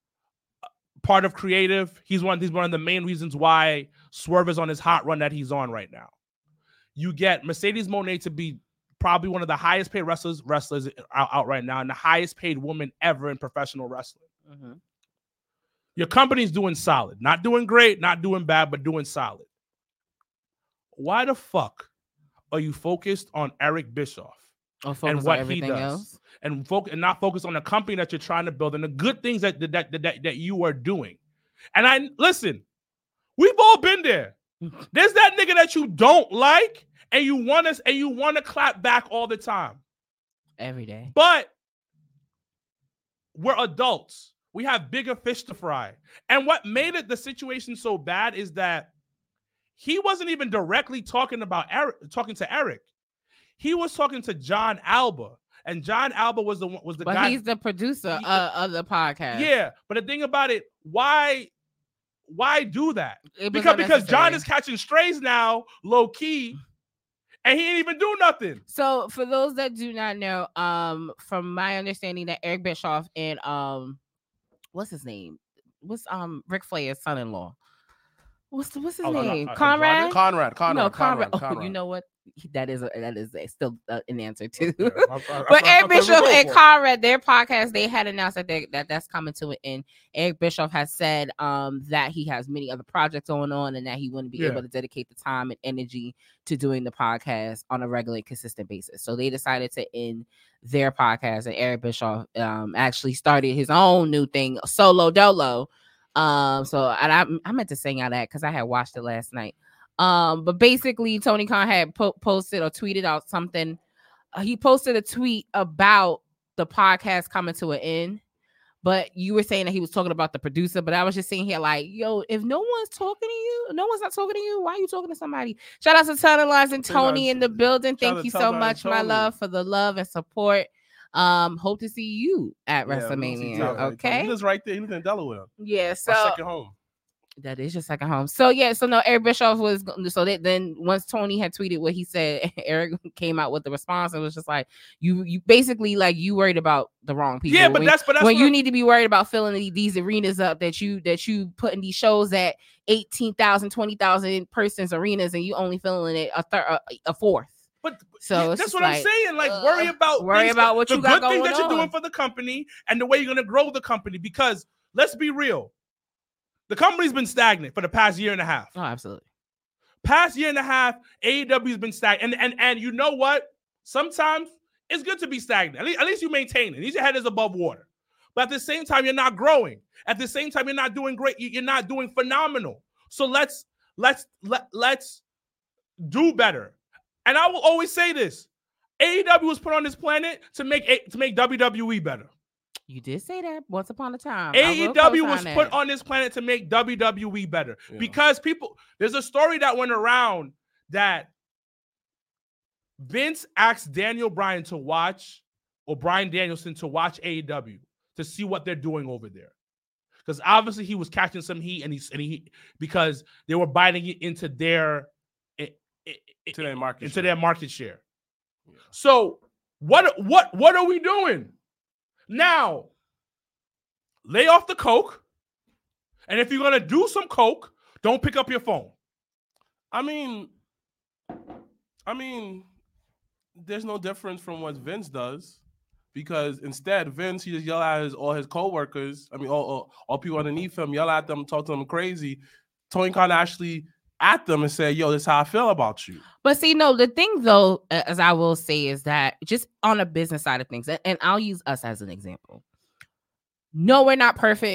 part of creative. He's one, he's one of the main reasons why Swerve is on his hot run that he's on right now. You get Mercedes Moné to be probably one of the highest paid wrestlers wrestlers out, out right now and the highest paid woman ever in professional wrestling. Mhm. Your company's doing solid. Not doing great, not doing bad, but doing solid. Why the fuck are you focused on Eric Bischoff Or focus and on what he everything does? else. And, fo- and not focus on the company that you're trying to build and the good things that, that, that, that, that you are doing. And I listen, we've all been there. There's that nigga that you don't like and you want us and you want to clap back all the time. Every day. But we're adults. We have bigger fish to fry. And what made it the situation so bad is that he wasn't even directly talking about Eric, talking to Eric. He was talking to John Alba. And John Alba was the was the But guy. he's the producer He- uh, of the podcast. Yeah, but the thing about it, why why do that? It was Because because John unnecessary. is catching strays now, low key, and he ain't even do nothing. So for those that do not know, um, from my understanding that Eric Bischoff and um, what's his name? What's um Ric Flair's son-in-law? What's the, what's his Oh, uh, name? uh, Conrad. Conrad, Conrad, no, Conrad, Conrad. Conrad. Oh, you know what? That is a, that is a, still uh, an answer too. Yeah, I- I- But I- I- Eric I- Bischoff I- and Conrad, their podcast, they had announced that they, that that's coming to an end. Eric Bischoff has said um that he has many other projects going on and that he wouldn't be Yeah. able to dedicate the time and energy to doing the podcast on a regular and consistent basis. So they decided to end their podcast, and Eric Bischoff um actually started his own new thing, Solo Dolo. Um, so and I I meant to sing out that because I had watched it last night. Um, but basically, Tony Khan had po- posted or tweeted out something. Uh, he posted a tweet about the podcast coming to an end. But you were saying that he was talking about the producer. But I was just saying here, like, yo, if no one's talking to you, no one's not talking to you, why are you talking to somebody? Shout out to Tunnel Lines and Tony in the building. Shout Thank out you to so Tunnel much, and my Tony. love, for the love and support. Um, hope to see you at Yeah, we'll see WrestleMania. Tyler, right? Okay. He lives right there. He lives in Delaware. Yeah. My So second home. that is your second home. So yeah, so no, Eric Bischoff was so that then once Tony had tweeted what he said, Eric came out with the response and was just like, you you basically like you worried about the wrong people. Yeah, but when, that's but that's when what you I'm- need to be worried about filling the- these arenas up that you that you putting these shows at eighteen thousand, twenty thousand persons arenas and you only filling it a third a, a fourth. But So yeah, it's that's just what like, I'm saying. Like, uh, worry about worry things- about what the you got good things going that you're doing on. for the company and the way you're gonna grow the company. Because let's be real, the company's been stagnant for the past year and a half. Oh, absolutely. Past year and a half, A E W's been stagnant. And and and you know what? Sometimes it's good to be stagnant. At least, at least you maintain it. At least your head is above water. But at the same time, you're not growing. At the same time, you're not doing great. You- You're not doing phenomenal. So let's let's let let's do better. And I will always say this: A E W was put on this planet to make A- to make W W E better. You did say that once upon a time. I A E will W co-sign was that. put on this planet to make W W E better Yeah. because people. There's a story that went around that Vince asked Daniel Bryan to watch, or Bryan Danielson to watch A E W to see what they're doing over there, because obviously he was catching some heat, and he's and he because they were biting it into their it, it, To their market into share. their market share. Yeah. So what what what are we doing now? Lay off the coke, and if you're gonna do some coke, don't pick up your phone. I mean, I mean, there's no difference from what Vince does, because instead Vince he just yell at his all his coworkers. I mean, all, all, all people underneath him, yell at them, talk to them crazy. Tony Khan actually at them and say, "Yo, this is how I feel about you." But see, no, the thing though, as I will say, is that just on a business side of things, and- and I'll use us as an example. No, we're not perfect.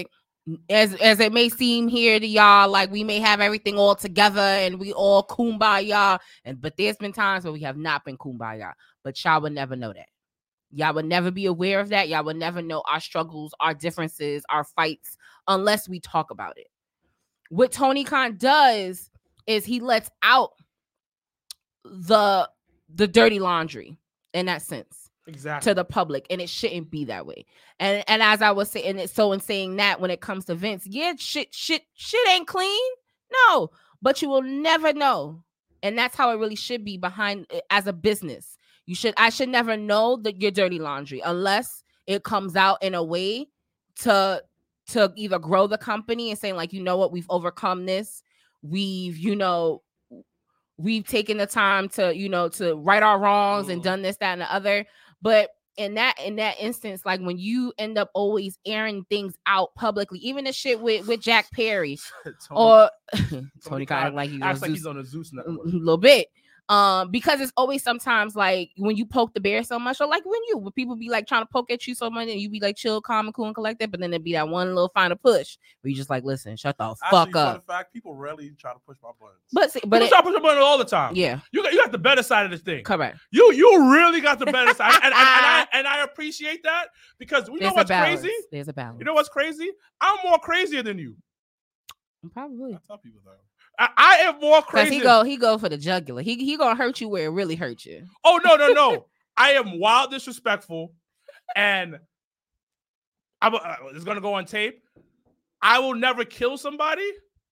as as it may seem here to y'all, like we may have everything all together and we all kumbaya, and but there's been times where we have not been kumbaya, but y'all would never know that. Y'all would never be aware of that. Y'all would never know our struggles, our differences, our fights, unless we talk about it. What Tony Khan does is he lets out the the dirty laundry in that sense. Exactly. To the public, and it shouldn't be that way. And and as I was saying, it's so in saying that when it comes to Vince, yeah, shit, shit, shit ain't clean. No, but you will never know. And that's how it really should be behind as a business. You should, I should never know that your dirty laundry unless it comes out in a way to to either grow the company and saying, like, you know what, we've overcome this. We've, you know, we've taken the time to, you know, to right our wrongs mm. and done this, that, and the other. But in that in that instance, like when you end up always airing things out publicly, even the shit with, with Jack Perry Tony, or Tony, Tony kind of like he's acts on like Zeus, he's on a Zeus network. a little bit. Um, because it's always sometimes like when you poke the bear so much, or like when you when people be like trying to poke at you so much and you be like chill, calm, and cool and collected, but then it'd be that one little final push where you just like, listen, shut the Actually, fuck up. For the fact, people rarely try to push my buttons. But see, but people it, try to push your button all the time. Yeah, you got you got the better side of this thing. Correct. You you really got the better side, and, and, and, I, and I appreciate that because we There's know what's a balance. crazy. There's a balance. You know what's crazy? I'm more crazier than you. Probably. I tell people that. I, I am more crazy. He go, he go for the jugular. He he gonna hurt you where it really hurts you. Oh no no no! I am wild disrespectful, and I'm uh, it's gonna go on tape. I will never kill somebody,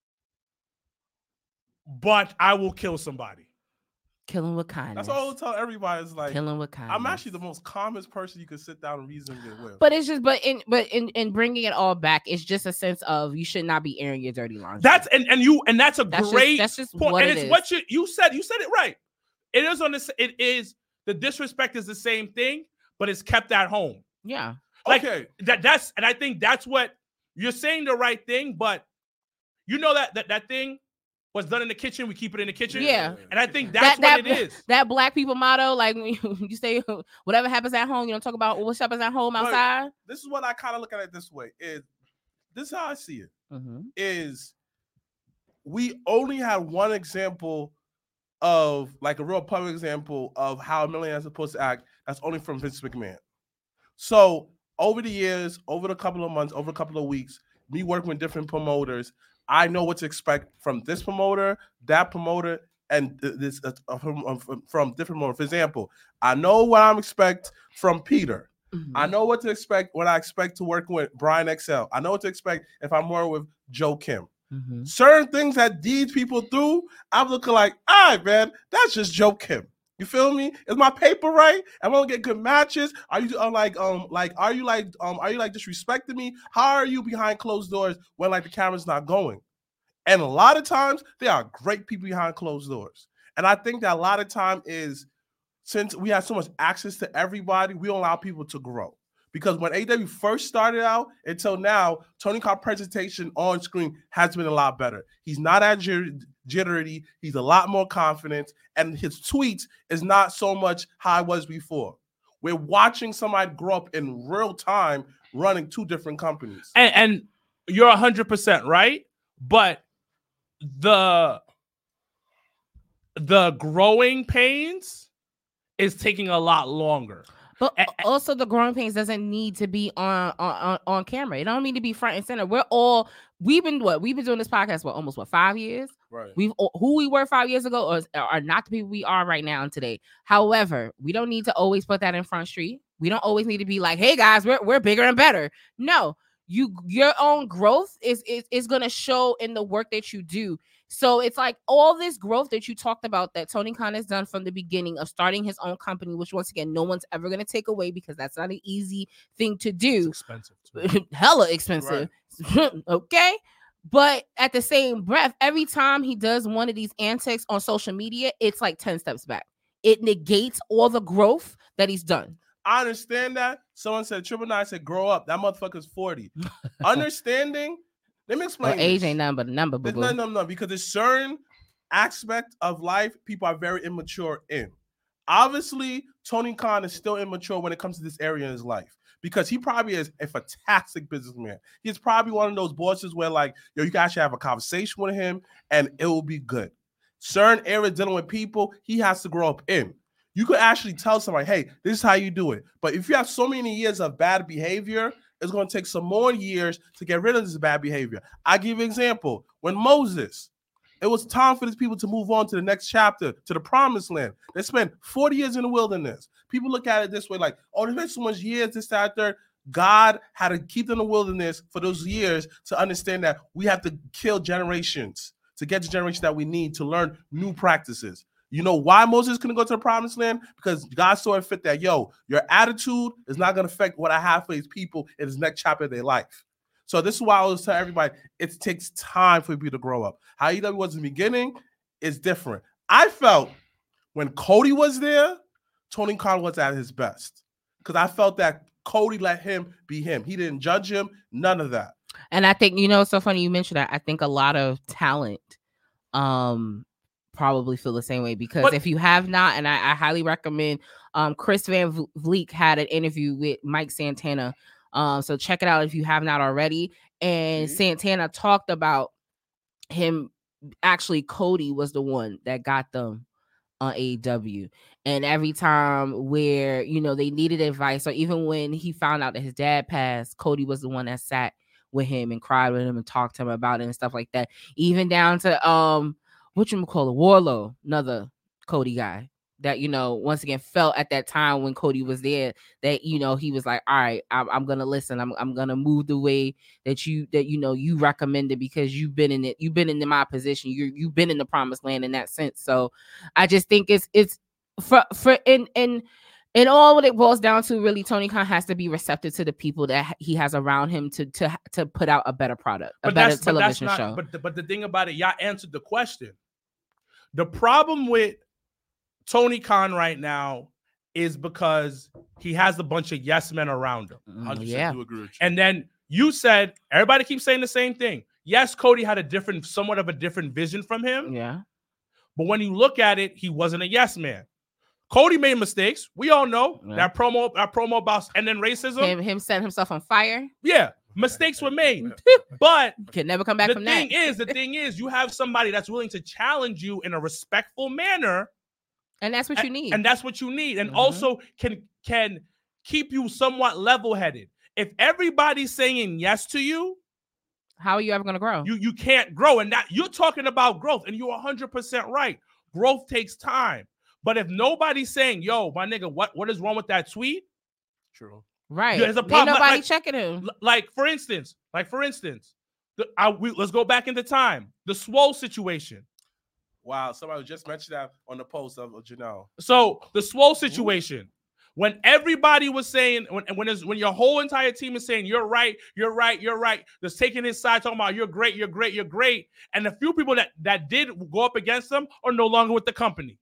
but I will kill somebody. Killing with kindness. That's all I tell everybody is like killing with kindness. I'm actually the most calmest person you could sit down and reason with. But it's just, but in, but in, in bringing it all back, it's just a sense of you should not be airing your dirty laundry. That's and and you and that's a that's great just, that's just point. What and it it's is. what you you said. You said it right. It is on this. It is the disrespect is the same thing, but it's kept at home. Yeah. Like okay. that. That's and I think that's what you're saying the right thing, but you know that that that thing. What's done in the kitchen, we keep it in the kitchen. Yeah. And I think that's that, what that, it is. That black people motto, like when you, you say whatever happens at home, you don't talk about what happens at home outside. But this is what I kind of look at it this way. Is this is how I see it. Mm-hmm. Is we only had one example of like a real public example of how a millionaire is supposed to act. That's only from Vince McMahon. So over the years, over the couple of months, over a couple of weeks, me working with different promoters, I know what to expect from this promoter, that promoter, and this uh, from, from, from different promoters. For example, I know what I'm expect from Peter. Mm-hmm. I know what to expect when I expect to work with Brian X L. I know what to expect if I'm working with Joe Kim. Mm-hmm. Certain things that these people do, I'm looking like, all right, man, that's just Joe Kim. You feel me? Is my paper right? Am I gonna get good matches? Are you uh, like um like are you like um are you like disrespecting me? How are you behind closed doors when like the camera's not going? And a lot of times there are great people behind closed doors. And I think that a lot of time is since we have so much access to everybody, we don't allow people to grow. Because when A E W first started out until now, Tony Khan's presentation on screen has been a lot better. He's not as jittery. He's a lot more confident. And his tweets is not so much how it was before. We're watching somebody grow up in real time running two different companies. And, and you're one hundred percent right. But the, the growing pains is taking a lot longer. But also, the growing pains doesn't need to be on, on on camera. It don't need to be front and center. We're all we've been what we've been doing this podcast for almost what five years. Right. We've who we were five years ago are, are not the people we are right now and today. However, we don't need to always put that in front street. We don't always need to be like, hey guys, we're we're bigger and better. No, you your own growth is is is gonna show in the work that you do. So it's like all this growth that you talked about that Tony Khan has done from the beginning of starting his own company, which once again, no one's ever going to take away because that's not an easy thing to do. It's expensive. Hella expensive. Right. Okay. But at the same breath, every time he does one of these antics on social media, it's like ten steps back. It negates all the growth that he's done. I understand that. Someone said, Triple Nine said, grow up. That motherfucker's forty. Understanding. Let me explain. Well, age ain't nothing but a number. No, no, no, no. Because there's certain aspect of life people are very immature in. Obviously, Tony Khan is still immature when it comes to this area in his life because he probably is a fantastic businessman. He's probably one of those bosses where, like, yo, you can actually have a conversation with him and it will be good. Certain areas dealing with people, he has to grow up in. You could actually tell somebody, hey, this is how you do it. But if you have so many years of bad behavior, it's going to take some more years to get rid of this bad behavior. I give you an example. When Moses, it was time for these people to move on to the next chapter, to the promised land. They spent forty years in the wilderness. People look at it this way, like, oh, there's been so much years, this, that, third. God had to keep them in the wilderness for those years to understand that we have to kill generations to get the generation that we need to learn new practices. You know why Moses couldn't go to the promised land? Because God saw it fit that, yo, your attitude is not going to affect what I have for these people in this next chapter of their life. So this is why I always tell everybody, it takes time for people to grow up. How E W was in the beginning is different. I felt when Cody was there, Tony Khan was at his best. Because I felt that Cody let him be him. He didn't judge him, none of that. And I think, you know, it's so funny you mentioned that. I think a lot of talent um, probably feel the same way because but, if you have not, and I, I highly recommend, um, Chris Van Vliet had an interview with Mike Santana. Um, so check it out if you have not already. And mm-hmm. Santana talked about him. Actually, Cody was the one that got them on A E W. And every time where, you know, they needed advice, or even when he found out that his dad passed, Cody was the one that sat with him and cried with him and talked to him about it and stuff like that. Even down to um, whatchamacallit, Warlow, another Cody guy that, you know, once again felt at that time when Cody was there that, you know, he was like, all right, I'm, I'm gonna listen. I'm I'm gonna move the way that you that you know you recommended because you've been in it. You've been in my position. You you've been in the promised land in that sense. So I just think it's it's for for in in. And all what it boils down to, really, Tony Khan has to be receptive to the people that he has around him to to to put out a better product, a but better television not, show. But the, but the thing about it, y'all answered the question. The problem with Tony Khan right now is because he has a bunch of yes men around him. one hundred percent yeah. Do agree with you. And then you said, everybody keeps saying the same thing. Yes, Cody had a different, somewhat of a different vision from him. Yeah. But when you look at it, he wasn't a yes man. Cody made mistakes. We all know yeah. that promo, that promo about and then racism. Him, him setting himself on fire. Yeah, mistakes were made, but can never come back the from thing that. is, the thing is, you have somebody that's willing to challenge you in a respectful manner, and that's what you need. And, and that's what you need, and mm-hmm. also can can keep you somewhat level-headed. If everybody's saying yes to you, how are you ever going to grow? You you can't grow, and that you're talking about growth, and you're one hundred percent right. Growth takes time. But if nobody's saying, yo, my nigga, what, what is wrong with that tweet? True. Right. There's a problem. Ain't nobody like, checking him. Like, for instance, like, for instance, the, I, we, let's go back into time. The Swole situation. Wow. Somebody just mentioned that on the post of Janelle. So the Swole situation, when everybody was saying, when, when, when your whole entire team is saying, you're right, you're right, you're right, just taking his side, talking about you're great, you're great, you're great. And the few people that, that did go up against them are no longer with the company.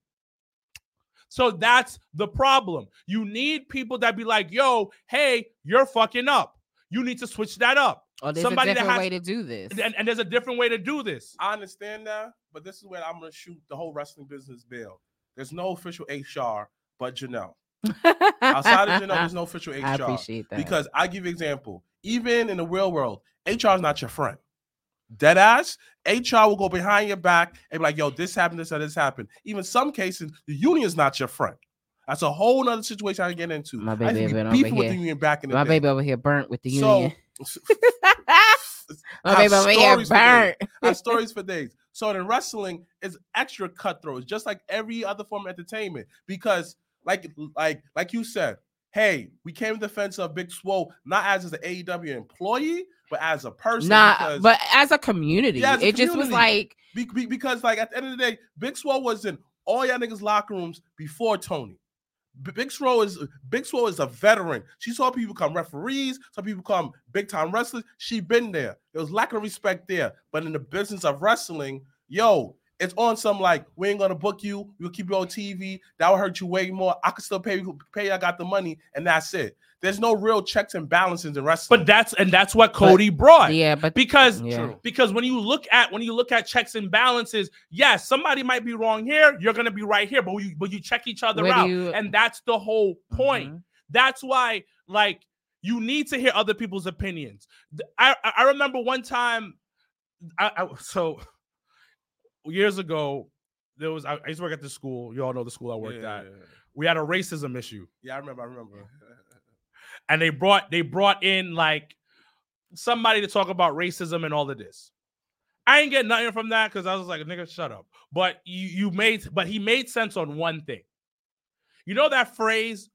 So that's the problem. You need people that be like, yo, hey, you're fucking up. You need to switch that up. Oh, there's Somebody a different has, way to do this. And, and there's a different way to do this. I understand that, but this is where I'm going to shoot the whole wrestling business bail. There's no official H R but Janelle. Outside of Janelle, there's no official H R. I appreciate that. Because I give you an example. Even in the real world, H R is not your friend. Dead ass, H R will go behind your back and be like, yo, this happened, this, or this happened. Even some cases, the union is not your friend. That's a whole nother situation I can get into. My baby I over beefing with here. the union back in the My day. baby over here burnt with the union. So, My baby over here burnt. I have stories for days. So in wrestling, it's extra cutthroat. It's just like every other form of entertainment. Because like, like, like you said, hey, we came in defense of Big Swole, not as an A E W employee, but as a person. Nah, because, but as a community, yeah, as a it community. just was like be, be, because, like, at the end of the day, Big Swole was in all y'all niggas' locker rooms before Tony. B- Big Swole is Big Swole is a veteran. She saw people become referees, some people become big time wrestlers. She been there. There was lack of respect there, but in the business of wrestling, yo, it's on some like, we ain't gonna book you, we'll keep you on T V, that will hurt you way more. I could still pay you, pay you, I got the money, and that's it. There's no real checks and balances in wrestling. But that's and that's what Cody but, brought. Yeah, but because yeah. because when you look at when you look at checks and balances, yes, somebody might be wrong here, you're gonna be right here, but you but you check each other Where out, you... and that's the whole point. Mm-hmm. That's why, like, you need to hear other people's opinions. I I remember one time, I, I so years ago, there was I, I used to work at the school. You all know the school I worked yeah, at. Yeah, yeah. We had a racism issue. Yeah, I remember. I remember. And they brought they brought in like somebody to talk about racism and all of this. I ain't get nothing from that because I was like, nigga, shut up. But you you made but he made sense on one thing. You know that phrase,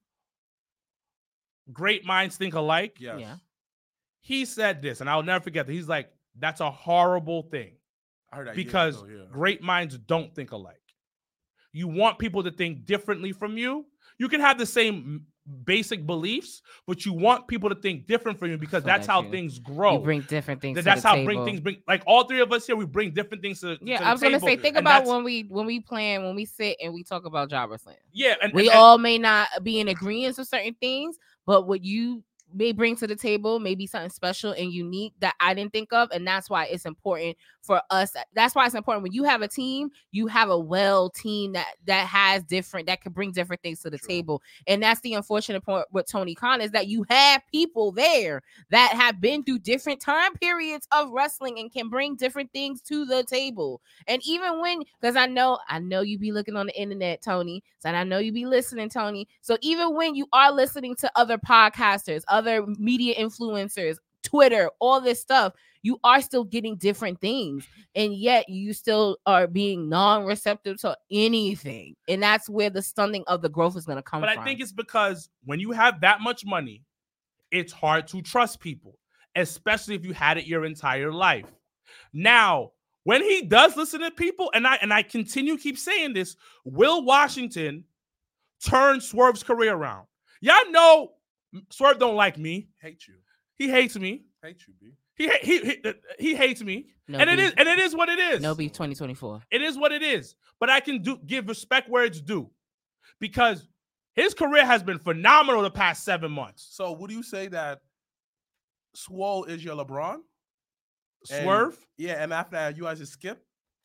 great minds think alike? Yes. Yeah. He said this, and I'll never forget that. He's like, that's a horrible thing. I heard that because ago, yeah. great minds don't think alike. You want people to think differently from you. You can have the same basic beliefs, but you want people to think different from you because so that's how you. things grow. You bring different things. That, to that's the how table. bring things bring. Like all three of us here, we bring different things to. Yeah, to I was the gonna table. say, think and about when we when we plan, when we sit and we talk about job wrestling. Yeah, and we and, all may not be in agreement with certain things, but what you may bring to the table may be something special and unique that I didn't think of, and that's why it's important for us. That's why it's important when you have a team, you have a well team that that has different that can bring different things to the True. table. And that's the unfortunate point with Tony Khan is that you have people there that have been through different time periods of wrestling and can bring different things to the table. And even when, because I know I know you be looking on the internet, Tony, and I know you be listening, Tony. So even when you are listening to other podcasters, other media influencers, Twitter, all this stuff, you are still getting different things, and yet you still are being non-receptive to anything, and that's where the stunning of the growth is going to come but from. But I think it's because when you have that much money, it's hard to trust people, especially if you had it your entire life. Now, when he does listen to people, and I and I continue keep saying this, Will Washington turned Swerve's career around. Y'all know Swerve don't like me. Hate you. He hates me. Hate you, B. He he he, he hates me. No and beef. it is and it is what it is. No beef twenty twenty-four. It is what it is. But I can do give respect where it's due. Because his career has been phenomenal the past seven months. So would you say that Swole is your LeBron? Swerve? And, yeah, and after that, you guys just skip?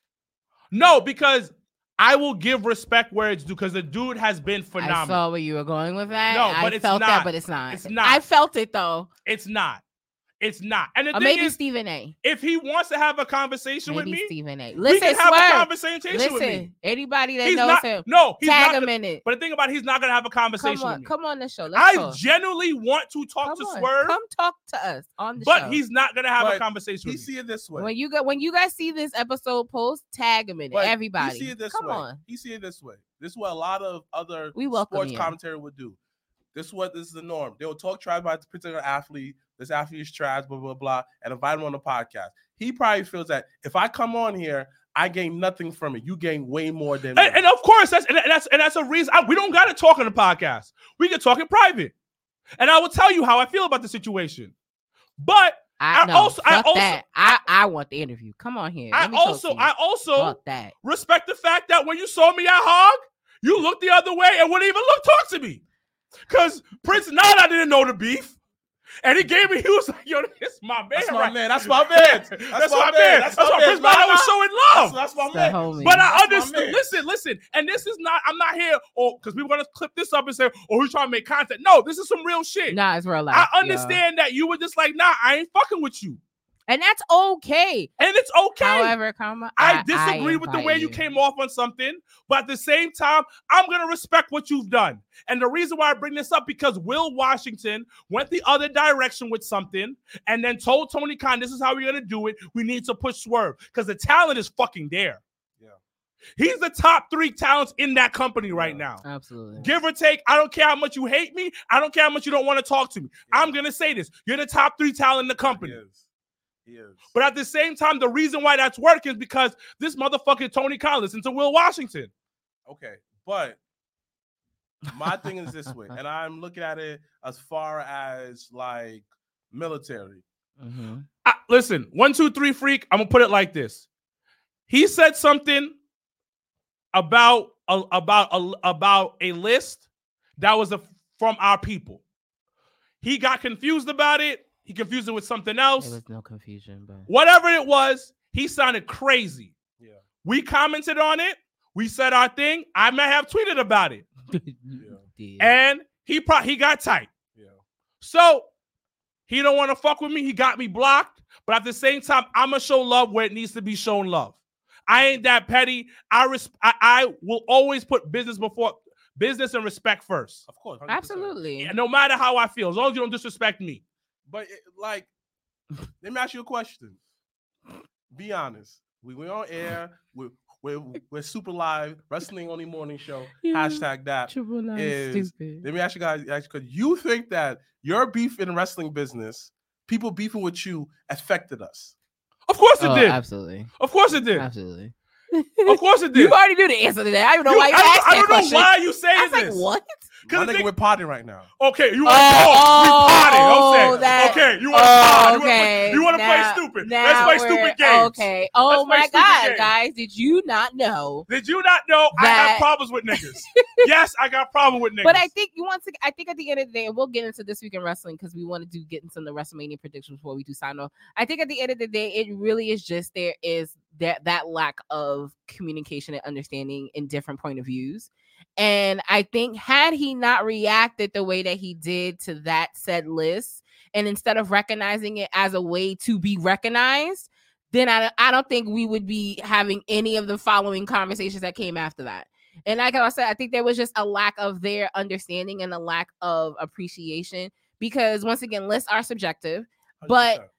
No, because I will give respect where it's due because the dude has been phenomenal. I saw where you were going with that. No, but I it's felt not. that, but it's not. It's not. I felt it though. It's not. It's not. And the or thing maybe is, Stephen A. If he wants to have a conversation maybe with me, Stephen A. we Listen, can have Swerve. a conversation Listen, with me. Anybody that He's knows not, him, no, he's tag not him the, in it. But the thing about it, he's not going to have a conversation Come on, with me. come on the show. Let's I talk. genuinely want to talk come to on. Swerve. Come talk to us on the but show. But he's not going to have but a conversation he with me. see it this way. When you go, when you guys see this episode post, tag him in it. But Everybody. He see it this come way. on. He see it this way. This is what a lot of other we sports you. commentary would do. This is what this is the norm. They will talk trash about this particular athlete. This athlete is trash, blah, blah, blah, and invite him on the podcast. He probably feels that if I come on here, I gain nothing from it. You gain way more than and, and of course, that's and that's and that's a reason I, we don't got to talk on the podcast. We can talk in private, and I will tell you how I feel about the situation. But I, I no, also, I fuck also, that. I, I want the interview. Come on here. I also, I also fuck that. respect the fact that when you saw me at Hog, you looked the other way and wouldn't even look talk to me. Because Prince Nana didn't know the beef. And he gave me, he was like, yo, this my man. That's my right? man. That's my man. That's, that's, that's my, my man. man. That's, That's why my Prince man. Nana was so in love. That's, that's my That's man. But I That's understand. Listen, listen. And this is not, I'm not here, or because people are going to clip this up and say, oh, he's trying to make content. No, this is some real shit. Nah, it's real life. I understand yo. that you were just like, nah, I ain't fucking with you. And that's okay. And it's okay. However, Karma, I, I disagree I with the way you you came off on something, but at the same time, I'm going to respect what you've done. And the reason why I bring this up, because Will Washington went the other direction with something and then told Tony Khan, this is how we're going to do it. We need to push Swerve because the talent is fucking there. Yeah, He's the top three talents in that company right yeah. now. Absolutely. Give or take, I don't care how much you hate me. I don't care how much you don't want to talk to me. Yeah. I'm going to say this. You're the top three talent in the company. He is. He is. But at the same time, the reason why that's working is because this motherfucker Tony Khan listens to Will Washington. Okay, but my thing is this way, and I'm looking at it as far as like military. Mm-hmm. I, listen, one, two, three, freak. I'm gonna put it like this: he said something about a, about a, about a list that was a, from our people. He got confused about it. He confused it with something else. There was no confusion, but whatever it was, he sounded crazy. Yeah. We commented on it. We said our thing. I may have tweeted about it. yeah. And he pro- he got tight. Yeah. So he don't want to fuck with me. He got me blocked. But at the same time, I'm going to show love where it needs to be shown love. I ain't that petty. I, res- I I will always put business before business and respect first. Of course. one hundred percent. Absolutely. Yeah, no matter how I feel, as long as you don't disrespect me. But it, like, let me ask you a question. Be honest. We were on air. We're, we're, we're super live. Wrestling Only Morning Show. Yeah. Hashtag that. Triple nine is- stupid. Let me ask you guys, because you think that your beef in the wrestling business, people beefing with you, affected us. Of course it Oh, did. absolutely. Of course it did. Absolutely. Of course it did. You already knew the answer to that. I don't know You- why you I asked don't, I that don't know question. why you I saying was like, this. what? My Because nigga, we're potting right now. okay, you want to Oh, oh, we potting. oh, Okay, that- okay, you want to Oh, pod. okay. You want to play Now- stupid. now Let's play we're- stupid games. Okay. Oh Let's play my stupid God, games. guys! Did you not know? Did you not know I That- have problems with niggas? Yes, I got problem with niggas. But I think you want to. I think at the end of the day, and we'll get into this week in wrestling because we want to do get into the WrestleMania predictions before we do sign off. I think at the end of the day, it really is just there is that that lack of communication and understanding in different point of views. And I think had he not reacted the way that he did to that said list, and instead of recognizing it as a way to be recognized, then I, I don't think we would be having any of the following conversations that came after that. And like I said, I think there was just a lack of their understanding and a lack of appreciation because once again, lists are subjective, but one hundred percent.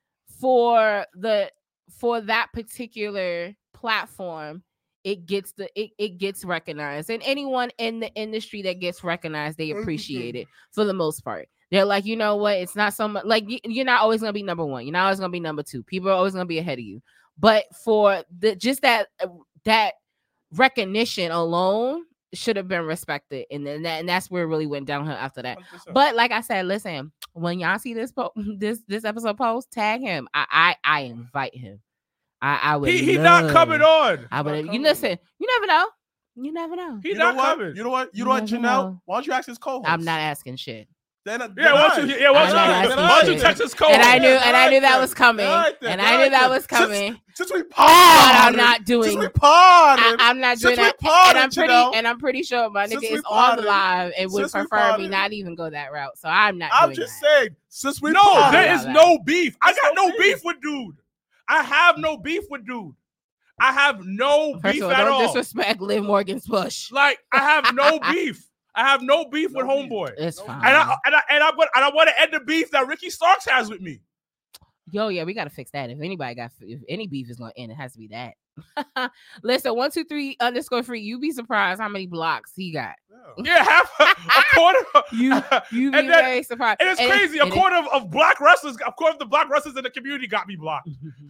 for the for that particular platform, it gets the it, it gets recognized. And anyone in the industry that gets recognized, they appreciate it for the most part. They're like, you know what? It's not so much like you, you're not always gonna be number one. You're not always gonna be number two. People are always gonna be ahead of you. But for the just that that recognition alone should have been respected, and then that, and that's where it really went downhill after that. one hundred percent. But like I said, listen, when y'all see this po- this this episode post, tag him. I I, I invite him. I I would. he he not love- coming on. I Not would. You coming. listen. You never know. You never know. He you know not what? coming. You know what? You You know what, never Janelle? know. Why don't you ask his co-host? I'm not asking shit. Then, Yeah, then why don't I- you? Yeah, why I'm don't not you? asking Why don't you shit. text his co And I knew, yeah, and I knew that alright was then. coming, Alright then, and I knew alright that then. was Since- coming. Since we But potted, I'm not Since doing. we potted, I, I'm not doing Since we that, potted, and I'm pretty, Janelle. and I'm pretty sure my Since nigga we is on the potted. live and would Since we prefer me potted. not even go that route. So I'm not. I'm doing just that. saying. Since we No, potted, there Yeah, is that. no beef. I There's got no no beef with dude. I have no beef with dude. I have no First beef of all, at don't all. disrespect Liv Morgan's push. Like I have no beef. I have no beef No with beef. homeboy. It's No, fine. And I and I and I want and I want to end the beef that Ricky Starks has with me. Yo, yeah, we gotta fix that. If anybody got, if any beef is gonna end, it has to be that. Listen, one two three underscore free. You be surprised how many blocks he got. Yeah, half a quarter. You you be and then, very surprised. and it's And it- crazy. A and it- quarter of, of black wrestlers, a quarter of the black wrestlers in the community got me blocked.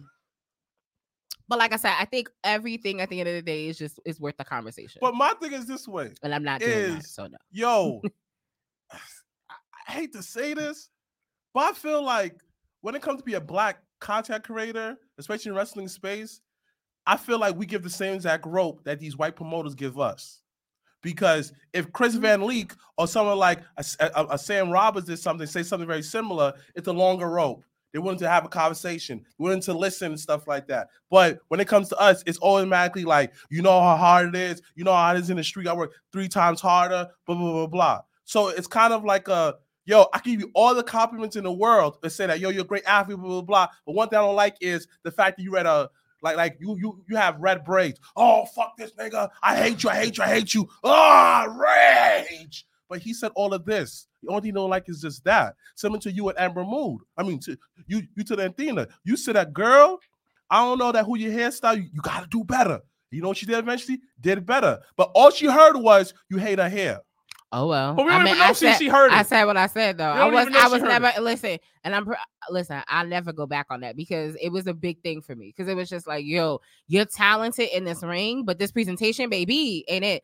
But like I said, I think everything at the end of the day is just is worth the conversation. But my thing is this way. and I'm not doing that. is- So no. Yo, I, I hate to say this, but I feel like when it comes to be a black content creator, especially in wrestling space, I feel like we give the same exact rope that these white promoters give us. Because if Chris Mm-hmm. Van Leek or someone like a, a- a Sam Roberts did something, say something very similar, it's a longer rope. They're willing to have a conversation, willing to listen and stuff like that. But when it comes to us, it's automatically like, you know how hard it is. You know how it is in the street. I work three times harder, blah, blah, blah, blah. So it's kind of like a, yo, I give you all the compliments in the world and say that, yo, you're a great athlete, blah, blah, blah. But one thing I don't like is the fact that you read a, like, like you, you, you have red braids. Oh, fuck this nigga. I hate you. I hate you. I hate you. Oh, rage. But he said all of this. The only thing you don't like is just that. Similar to you and Amber Mood. I mean, to you, you to the Athena. You said that girl, I don't know that who your hairstyle, you, you got to do better. You know what she did eventually? Did better. But all she heard was you hate her hair. Oh well. But we I don't mean, even know I she, said, she heard it. I said what I said though. We I don't was even know I she was heard never it. listen, and I'm pr- listen. I never go back on that because it was a big thing for me because it was just like, yo, you're talented in this ring, but this presentation, baby, ain't it?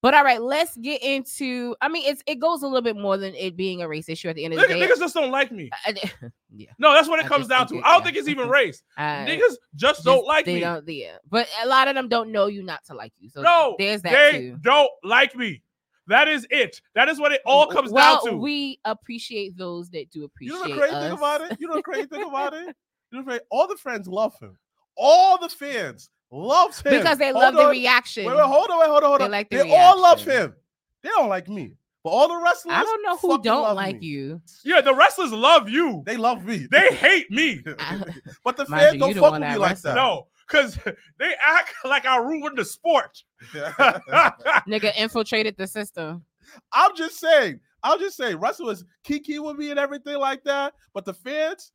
But all right, let's get into. I mean, it's it goes a little bit more than it being a race issue at the end of the Niggas, day. niggas just don't like me. I- yeah, No, that's what it I comes just down to. think it- I don't yeah. think it's even race. I- Niggas just just- don't like they me. don't. Yeah, but a lot of them don't know you not to like you. So No, there's that they too. don't like me. That is it. That is what it all comes well, down to. we appreciate those that do You appreciate know the crazy us. thing about it? You know the crazy thing about it? You know the crazy, all the friends love him. All the fans love him. Because they Hold love the on. reaction. Wait, wait, hold on, wait, hold on, hold They on. like the they all love reaction. him. They don't like me. But all the wrestlers, I don't know who fucking don't love like me. you. Yeah, the wrestlers love you. They love me. They hate me. But the Mind fans you, don't you the fuck one with that me like wrestled. that. No, because they act like I ruined the sport. Nigga infiltrated the system. I'm just saying. I'm just saying. Russell was kiki with me and everything like that. But the fans,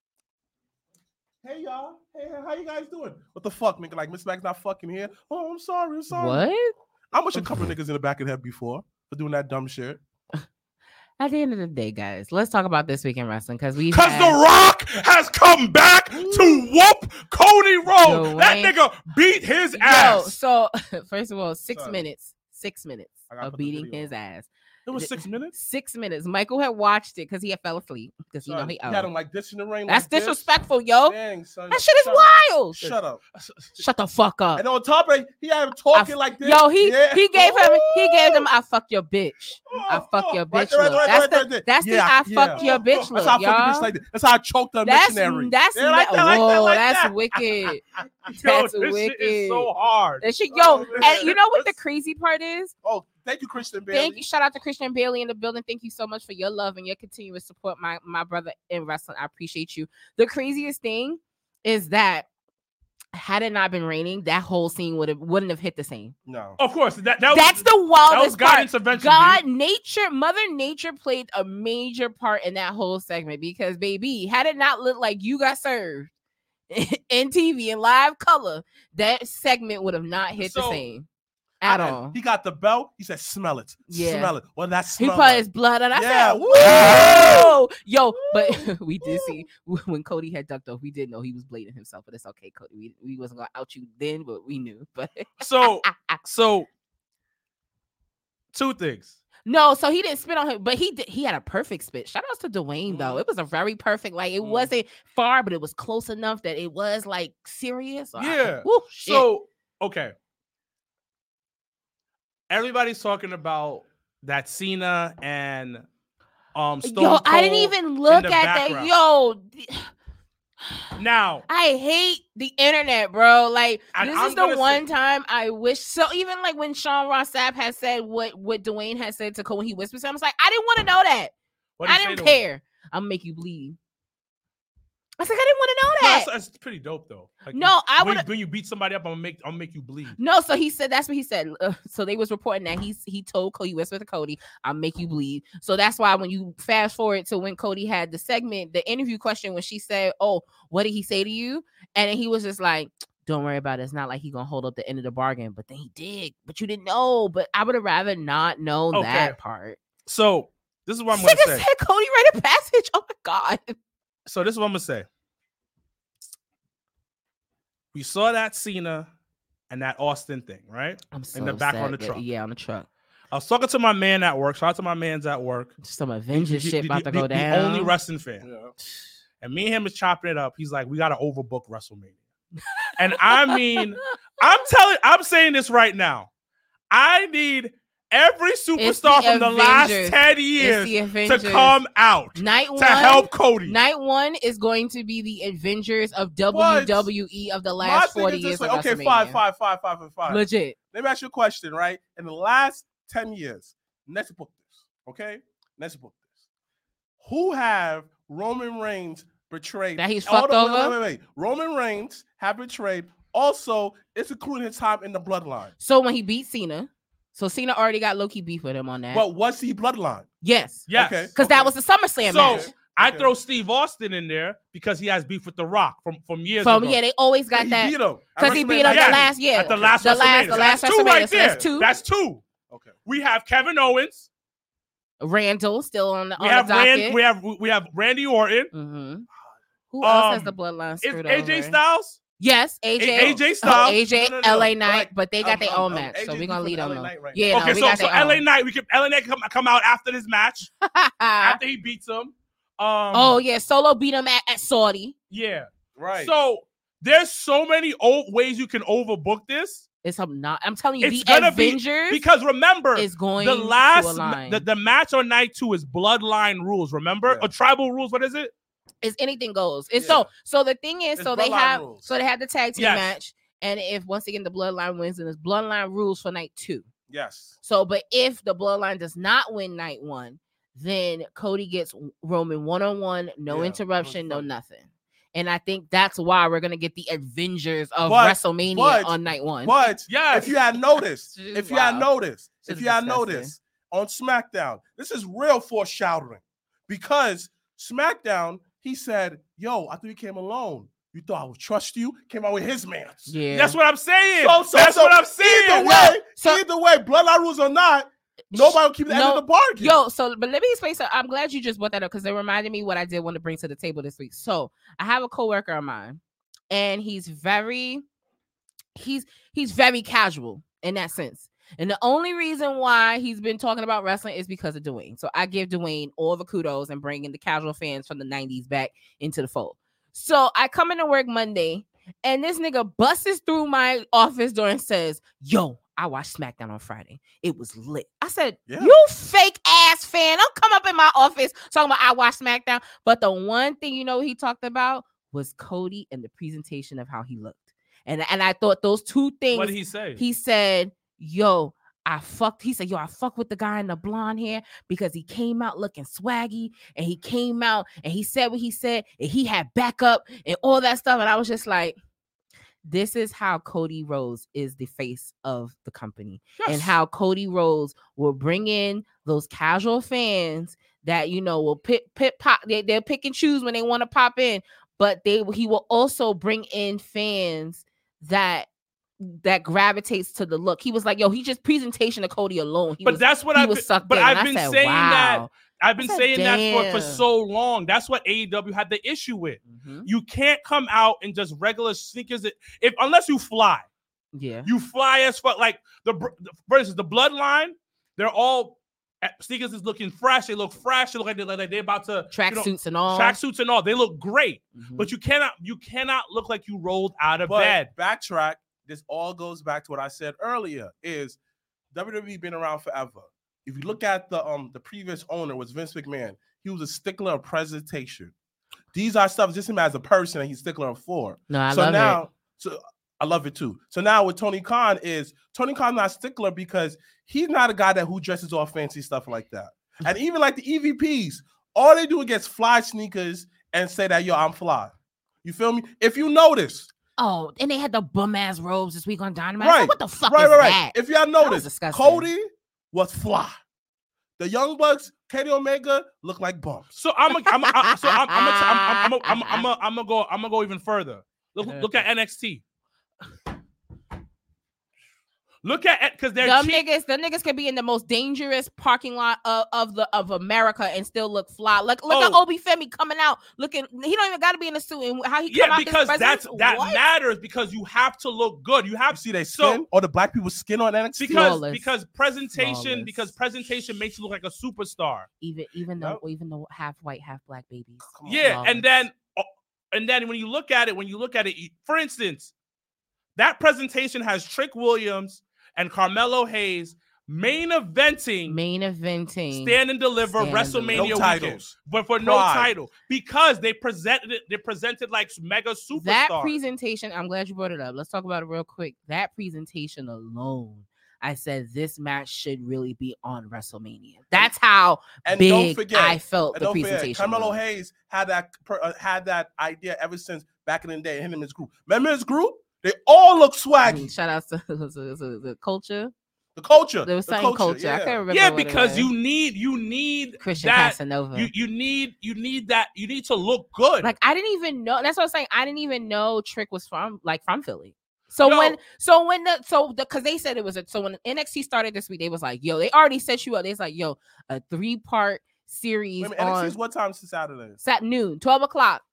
hey y'all, hey, how you guys doing? What the fuck, nigga? Like Miss Mac's not fucking here. Oh, I'm sorry. I'm sorry. What? I wish a couple niggas in the back of the head before for doing that dumb shit. At the end of the day, guys, let's talk about this week in wrestling because we Because The Rock has come back to whoop Cody Rhodes. That Dwayne- nigga beat his Yo, ass. so first of all, six Sorry. minutes, six minutes I gotta of put the beating video his on. ass. It was six minutes. Six minutes. Michael had watched it because he had fell asleep because you know Son, he. he had Oh. him like this in the ring. That's like this. disrespectful, yo. Dang, son. That shit is Shut up. wild. Shut up. Shut the fuck up. And on top of it, he had him talking I- like this. Yo, he Yeah. he gave him he gave them Ooh. I fuck your bitch. I Oh, fuck oh, your right bitch there, right look. there, That's right the there, right there. that's the Yeah, I fuck yeah. your bitch look, That's how I fuck your y'all. bitch like that. That's how I choked the That's missionary. that's Yeah, like ne- that, like that, whoa, like that's that. wicked. Yo, That's this shit wicked. is so hard. That shit, Oh, yo, man. and you know what the Let's- crazy part is? Oh, thank you, Christian Bailey. Thank you. Shout out to Christian Bailey in the building. Thank you so much for your love and your continuous support, my my brother in wrestling. I appreciate you. The craziest thing is that had it not been raining, that whole scene would have wouldn't have hit the same. No. Of course, that, that That's was, the that was wildest God part. intervention. God, dude. nature, Mother Nature played a major part in that whole segment because, baby, had it not looked like you got served in T V in live color, that segment would have not hit the So, same at I- all. He got the belt. He said, "Smell it, Yeah. smell it." Well, that's He smell put like? his blood on. I Yeah, said, woo! "Whoa, yo!" But we did see when Cody had ducked off. We did know he was blading himself, but it's okay, Cody. We, we wasn't gonna out you then, but we knew. But So, so two things. no, so he didn't spit on him, but he did, he had a perfect spit. Shout out to Dwayne though. Mhm. It was a very perfect. Like it Mhm. wasn't far, but it was close enough that it was like serious. So I- Yeah. woo, shit. So, okay. Everybody's talking about that Cena and um Stone yo, I didn't Cold even look the at that. background. Yo. Now, I hate the internet, bro. Like And this I'm is the gonna one say- time I wish. So even like when Sean Ross Sapp has said what what Dwayne has said to Cole when he whispers to him, I was like, I didn't want to know that. what I did he didn't say to him? care. I'll make you bleed. I was like, I didn't want to know No, that. that's, that's pretty dope though. Like, No, I when, would. when you beat somebody up, I'm gonna make I'm gonna make you bleed. No, so he said that's what he said. Uh, so they was reporting that he's he told Cody whispered to Cody, "I'll make you bleed." So that's why when you fast forward to when Cody had the segment, the interview question when she said, "Oh, what did he say to you?" and then he was just like, "Don't worry about it. It's not like he gonna hold up the end of the bargain." But then he did. But you didn't know. But I would have rather not known Okay. that part. So this is what I'm Nigga gonna say. said Cody rite of passage. Oh my god. So this is what I'm gonna say. We saw that Cena and that Austin thing, right? I'm so In the back on sad the that- truck. Yeah, on the truck. I was talking to my man at work. Shout out to my man's at work. Some Avengers The- shit the- about to the- go the down. only wrestling fan. Yeah. And me and him is chopping it up. He's like, we gotta overbook WrestleMania. And I mean, I'm telling, I'm saying this right now. I need every superstar the from the last Avengers. ten It's years the to Avengers. come out Night to one, help Cody. Night one is going to be the Avengers of W W E of the My last thing forty is this years. way. Of Okay, WrestleMania. five, five, five, five, and five. Legit. Let me ask you a question, right? In the last ten years, let's book this, okay? Let's book this. Who have Roman Reigns betrayed? That he's Hold fucked on, over? Wait, wait, wait, wait. Roman Reigns have betrayed. Also, it's including his time in the bloodline. So when he beat Cena, so Cena already got low key beef with him on that. But was he bloodline? yes, Yes. Okay. because that was the SummerSlam So match. I Okay. throw Steve Austin in there because he has beef with The Rock from, from years From ago. yeah, they always got he that beat him. because he beat him Yeah. the last year. At the last the last, WrestleMania. the last That's two WrestleMania. right So there. that's two. That's two. Okay. We have Kevin Owens. Randall still on the We on have the docket. Rand, we have we have Randy Orton. Mhm. Who else has Um, the bloodline Is screwed A J over? Styles? Yes, A J. A J Styles. A J, No, no, no. L A Knight, Like, but they got um, their um, own um, match, so A J we're gonna from lead them L A alone. Knight right Yeah, now. no, Okay, we so got so their L A own. Knight, we could L A Knight come come out after this match after he beats him. Um, Oh yeah, Solo beat him at, at Saudi. yeah, Right. So there's so many o- ways you can overbook this. It's I'm not. I'm telling you, It's the gonna Avengers be because remember is going the to last align. the, the match on night two is bloodline rules. Remember Yeah. or tribal rules? What is it? It's anything goes. It's Yeah. so so the thing is, It's so they bloodline have rules. so they have the tag team Yes. match, and if once again the bloodline wins, then it's bloodline rules for night two. Yes. So, but if the bloodline does not win night one, then Cody gets Roman one on one, no Yeah, interruption, no no fun. nothing. And I think that's why we're gonna get the Avengers of But- WrestleMania but- on night one. But Yes. if you had noticed, This is if you had wild. noticed, This if is you had disgusting. noticed on SmackDown, this is real foreshadowing because SmackDown, he said, "Yo, I thought you came alone. You thought I would trust you." Came out with his man. Yeah, That's what I'm saying. So, so, That's so what I'm saying. Either way, So- either way, bloodline rules or not, nobody will keep the end No, of the bargain. Yo, so but let me explain. So I'm glad you just brought that up because it reminded me what I did want to bring to the table this week. So I have a coworker of mine, and he's very, he's he's very casual in that sense. And the only reason why he's been talking about wrestling is because of Dwayne. So I give Dwayne all the kudos and bringing the casual fans from the nineties back into the fold. So I come into work Monday, and this nigga busts through my office door and says, "Yo, I watched SmackDown on Friday. It was lit." I said, Yeah. "You fake ass fan. Don't come up in my office talking about I watched SmackDown." But the one thing you know he talked about was Cody and the presentation of how he looked. And, and I thought those two things, What did he say? he said, "Yo, I fucked." He said, "Yo, I fucked with the guy in the blonde hair because he came out looking swaggy and he came out and he said what he said and he had backup and all that stuff." And I was just like, this is how Cody Rhodes is the face of the company, and Yes. how Cody Rhodes will bring in those casual fans that, you know, will pick, pick, pop. They, they'll pick and choose when they want to pop in, but they he will also bring in fans that that gravitates to the look. He was like, "Yo, he just presentation of Cody alone." He but was, that's what he I've was been, sucked but in. And I've I been said, saying that. wow. I've been I said, saying that for, for damn. so long. That's what A E W had the issue with. Mhm. You can't come out in just regular sneakers if unless you fly. Yeah. You fly as fuck. Like the the- for instance, the bloodline, they're all sneakers is looking fresh. They look fresh. They look like they're, like they're about to Track you know, suits and all. track suits and all. They look great. Mhm. But you cannot you cannot look like you rolled out of But bed. backtrack. This all goes back to what I said earlier: is W W E been around forever. If you look at the um the previous owner was Vince McMahon. He was a stickler of presentation. These are stuff just him as a person and he's stickler for. No, I so love now, it. so I love it too. So now with Tony Khan is Tony Khan not stickler because he's not a guy that who dresses all fancy stuff like that. And even like the E V Ps, all they do is get fly sneakers and say that yo, I'm fly. You feel me? If you notice, Oh, and they had the bum ass robes this week on Dynamite. I said, right? what the fuck right, is right, right. that? If you have was noticed, disgusting. Cody was fly. The Young Bucks, Kenny Omega look like bumps. So I'm a, I'm a, I- so I'm I'm a, I'm a, I'm a, I'm a, I'm gonna go I'm gonna go even further. Look look at N X T. Look at because they're Them cheap. niggas, them niggas could be in the most dangerous parking lot of, of the of America and still look fly. Look, look at Oh. Obi Femi coming out looking. He don't even got to be in a suit. And how he come Yeah, out his because that's presence, that what? matters because you have to look good. You You have see they So- skin or the black people's skin on N X T? because Flawless. because presentation Flawless. because presentation makes you look like a superstar. Even even though Nope. even though half white, half black babies. Come on. Yeah, Flawless. and then uh, and then when you look at it, when you look at it, you- for instance, that presentation has Trick Williams and Carmelo Hayes main eventing, main eventing. stand and deliver Stand and WrestleMania deliver. No weekend, titles. but for no Pride. title because they presented it. They presented like mega superstars. That presentation, I'm glad you brought it up. Let's talk about it real quick. That presentation alone, I said this match should really be on WrestleMania. That's how And don't big forget, I felt and the don't forget, presentation. Carmelo was. Hayes had that per- uh, had that idea ever since back in the day. Him and his group. Remember his group? They all look I mean, swaggy. shout out to the, the, the culture. The culture. There was the something culture. I yeah. can't remember. yeah, what it because was. you need you need Christian that. Casanova. You you need you need that. You need to look good. Like I didn't even know. That's what I'm saying. I didn't even know Trick was from like from Philly. So No. when so when the so the because they said it was a so when N X T started this week, they was like, yo, they already set you up. They was like, yo, a three part series Wait a minute, N X T on is what time to Saturday? Sat noon, twelve o'clock.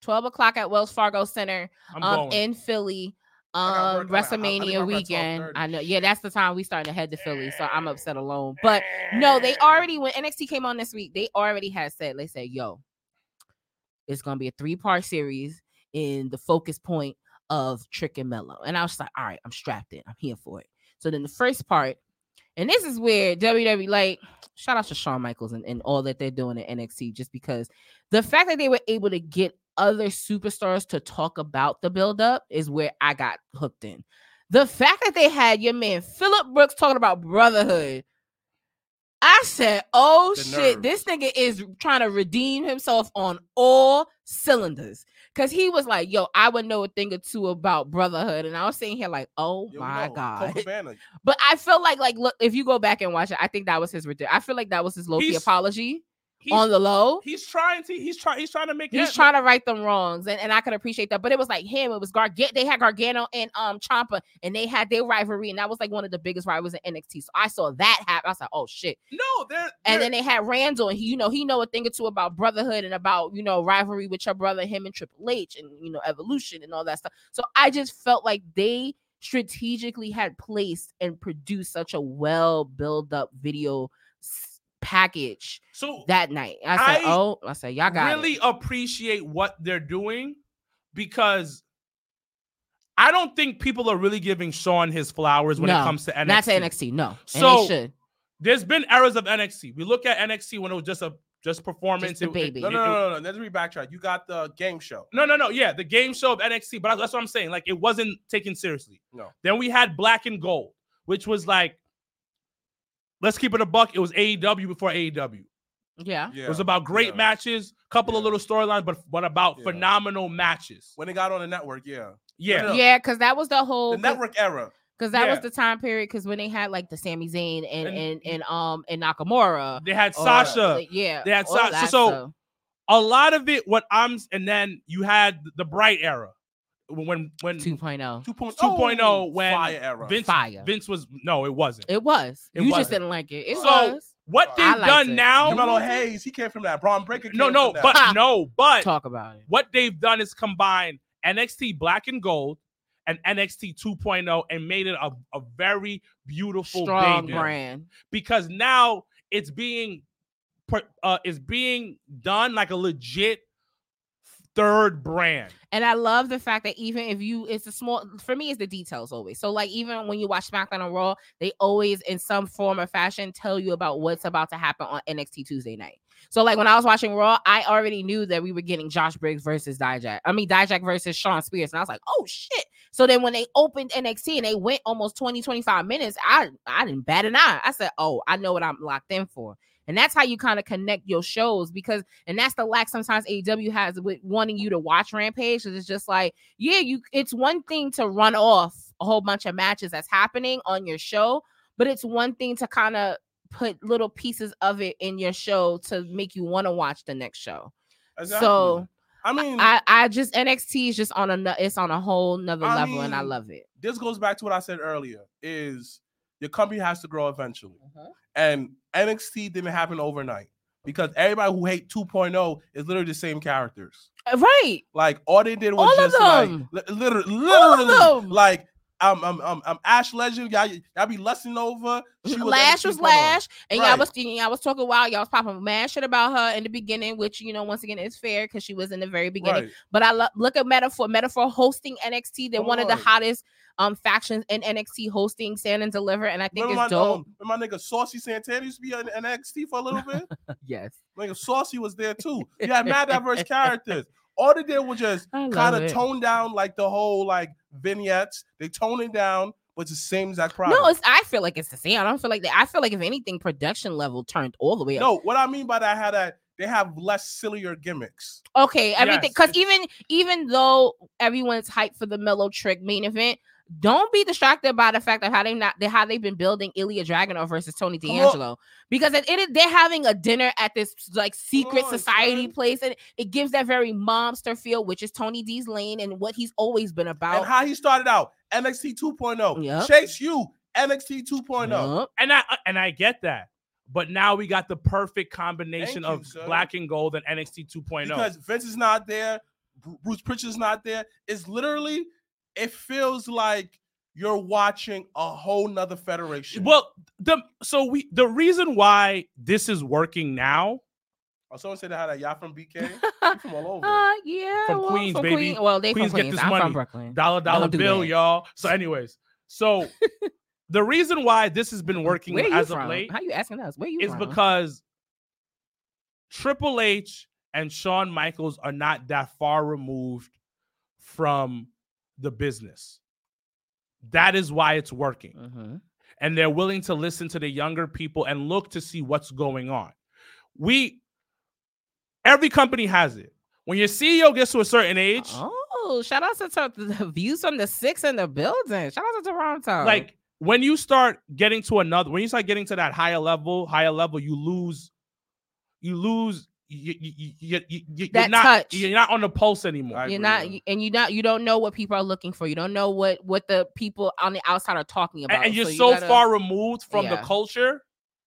twelve o'clock at Wells Fargo Center I'm um, going. in Philly. got Um, work at- I- I think WrestleMania work at weekend. twelve thirty. I know. Yeah, that's the time we starting to head to Philly. So I'm upset alone. But no, they already, when N X T came on this week, they already had said, they said, yo, it's going to be a three-part series in the focus point of Trick and Mello. And I was like, all right, I'm strapped in. I'm here for it. So then the first part, and this is where W W E, like, shout out to Shawn Michaels and, and all that they're doing at N X T, just because the fact that they were able to get other superstars to talk about the buildup is where I got hooked in. The fact that they had your man Phillip Brooks talking about brotherhood, I said, oh The shit, nerve. this nigga is trying to redeem himself on all cylinders. Cause he was like, yo, I would know a thing or two about brotherhood. And I was sitting here like, oh Yo, my no, God. Colt Cabana. But I feel like, like, look, if you go back and watch it, I think that was his, I feel like that was his low-key He's- apology He's, on the low. he's trying to. He's trying. He's trying to make. He's it, trying to right them wrongs, and, and I could appreciate that. But it was like him. It was Gargano. They had Gargano and um Ciampa, and they had their rivalry, and that was like one of the biggest rivals in N X T. So I saw that happen. I was like, oh shit. No, they're, And they're- then they had Randall, and he, you know, he know a thing or two about brotherhood and about, you know, rivalry with your brother, him and Triple H, and, you know, Evolution and all that stuff. So I just felt like they strategically had placed and produced such a well built up video s- package so that night. I said, I oh, I said, y'all got really it. appreciate what they're doing, because I don't think people are really giving Shawn his flowers when No, it comes to N X T. Not to N X T, no. And So, they should. There's been eras of N X T. We look at N X T when it was just a just performance. Just the It- it- baby. No, it- no, it- no, no, no. Let's re backtrack. You got the game show. No, no, no. Yeah, the game show of N X T, but that's what I'm saying. Like, it wasn't taken seriously. No. Then we had Black and Gold, which was like, let's keep it a buck. It was A E W before A E W. Yeah. Yeah. It was about great yeah. matches, couple of Yeah. little storylines, but but about Yeah. phenomenal matches. When they got on the network, yeah. Yeah. Yeah. Yeah, because that was the whole The network era. because that was Yeah. the time period because when they had like the Sami Zayn and And- and, and um and Nakamura. They had or, Sasha. like, yeah. They had all Sasha. that So- stuff. A lot of it, what I'm, and then you had the Bright era when when two point oh. two point two point oh when Fire era. Vince Fire. Vince was no, it wasn't. It was. It you wasn't. just didn't like it. It So, was. What I they've liked done it. now, Carmelo Hayes, he came from that. Braun Breaker came no, no, from that. but no, but Talk about it. what they've done is combine N X T Black and Gold and N X T two point oh and made it a, a very beautiful Strong baby. brand. Because now it's being put- uh is being done like a legit third brand. And I love the fact that even if you, it's a small, for me, it's the details always. So, like, even when you watch SmackDown and Raw, they always, in some form or fashion, tell you about what's about to happen on N X T Tuesday night. So, like, when I was watching Raw, I already knew that we were getting Josh Briggs versus Dijak. I mean, Dijak versus Shawn Spears. And I was like, oh, shit. So then when they opened N X T and they went almost twenty, twenty-five minutes, I, I didn't bat an eye. I said, oh, I know what I'm locked in for. And that's how you kind of connect your shows because, and that's the lack sometimes A E W has with wanting you to watch Rampage. Because it's just like, yeah, you. It's one thing to run off a whole bunch of matches that's happening on your show, but it's one thing to kind of put little pieces of it in your show to make you want to watch the next show. Exactly. So I mean, I, I just N X T is just on a, it's on a whole nother I level, and I mean, love it. this goes back to what I said earlier: is your company has to grow eventually, Mhm. and N X T didn't happen overnight because everybody who hate two point oh is literally the same characters. Uh, Right. Like all they did was All of just like them. li- literally, All of literally them. like I'm I'm I'm I'm Ash Legend. Y'all, y'all be lusting over. She was Lash N X T was two point oh. Lash, and y'all Right. was y'all was talking wild. Y'all was popping mad shit about her in the beginning, which you know once again is fair because she was in the very beginning. Right. But I lo- look at Metaphor. Metaphor hosting N X T. They're Come one of the on. hottest um factions in N X T hosting Stand and Deliver, and I think Remember it's my, dope. um, remember my nigga Saucy Santana used to be in N X T for a little bit? Yes, Nigga Saucy was there too. You had mad diverse characters. All they did was just I love kind of it. tone down like the whole like vignettes. They tone it down, but it's the same exact product. no, it's. I feel like it's the same. I don't feel like that. I feel like if anything, production level turned all the way up. No, what I mean by that, how that they have less sillier gimmicks. Okay, everything Yes, because even even though everyone's hyped for the Mellow Trick main event, don't be distracted by the fact of how they not they how they've been building Ilya Dragunov versus Tony Come on. D'Angelo because it, it is they're having a dinner at this like secret on, society son. place and it gives that very momster feel, which is Tony D's lane and what he's always been And about. how he started out, N X T two point oh. Yep. Chase U, N X T two point oh. Yup. And I and I get that. But now we got the perfect combination Thank you, of sir. Black and Gold and N X T two point oh. Because Vince is not there. Bruce Pritchard's not there. It's literally, it feels like you're watching a whole nother federation. Well, the so we the reason why this is working now. Oh, someone said how that y'all from B K? You from all over. Uh, yeah, From well, Queens, from baby. Queens. Well, they Queens from get Queens. this I'm money. from Brooklyn. Dollar dollar Don't do bill, that. y'all. So, anyways, so the reason why this has been working Where you as from? of late How you asking us? Where you is from? because Triple H and Shawn Michaels are not that far removed from the business. That is why it's working. Mm-hmm. And they're willing to listen to the younger people and look to see what's going on. We, every company has it. When your C E O gets to a certain age, Oh, shout out to, to the views from the six in the building. Shout out to Toronto. like when you start getting to another, when you start getting to that higher level, higher level, you lose, you lose, you, you, you, you, you, you're That not, touch. you're not on the pulse anymore. I you're agree, not, yeah. and you not, you don't know what people are looking for. You don't know what what the people on the outside are talking about. and, and you're so, you so gotta- far removed from the Yeah. culture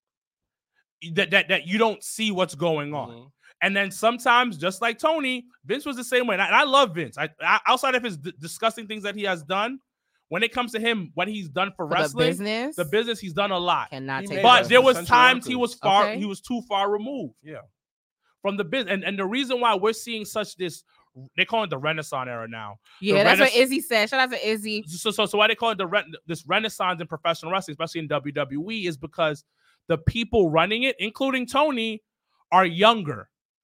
that, that that you don't see what's going on. Mhm. And then sometimes, just like Tony, Vince was the same way. And I, and I love Vince. I, I outside of his d- disgusting things that he has done, when it comes to him, what he's done for, for wrestling, the business. the business he's done a lot. cannot He take. made But us there was essential times he workers. was far, Okay. he was too far removed Yeah. from the business. And, and the reason why we're seeing such this, they call it the Renaissance era now. Yeah, that's what Renais- Izzy said. Shout out to Izzy. So, so, so why they call it the re- this Renaissance in professional wrestling, especially in W W E, is because the people running it, including Tony, are younger.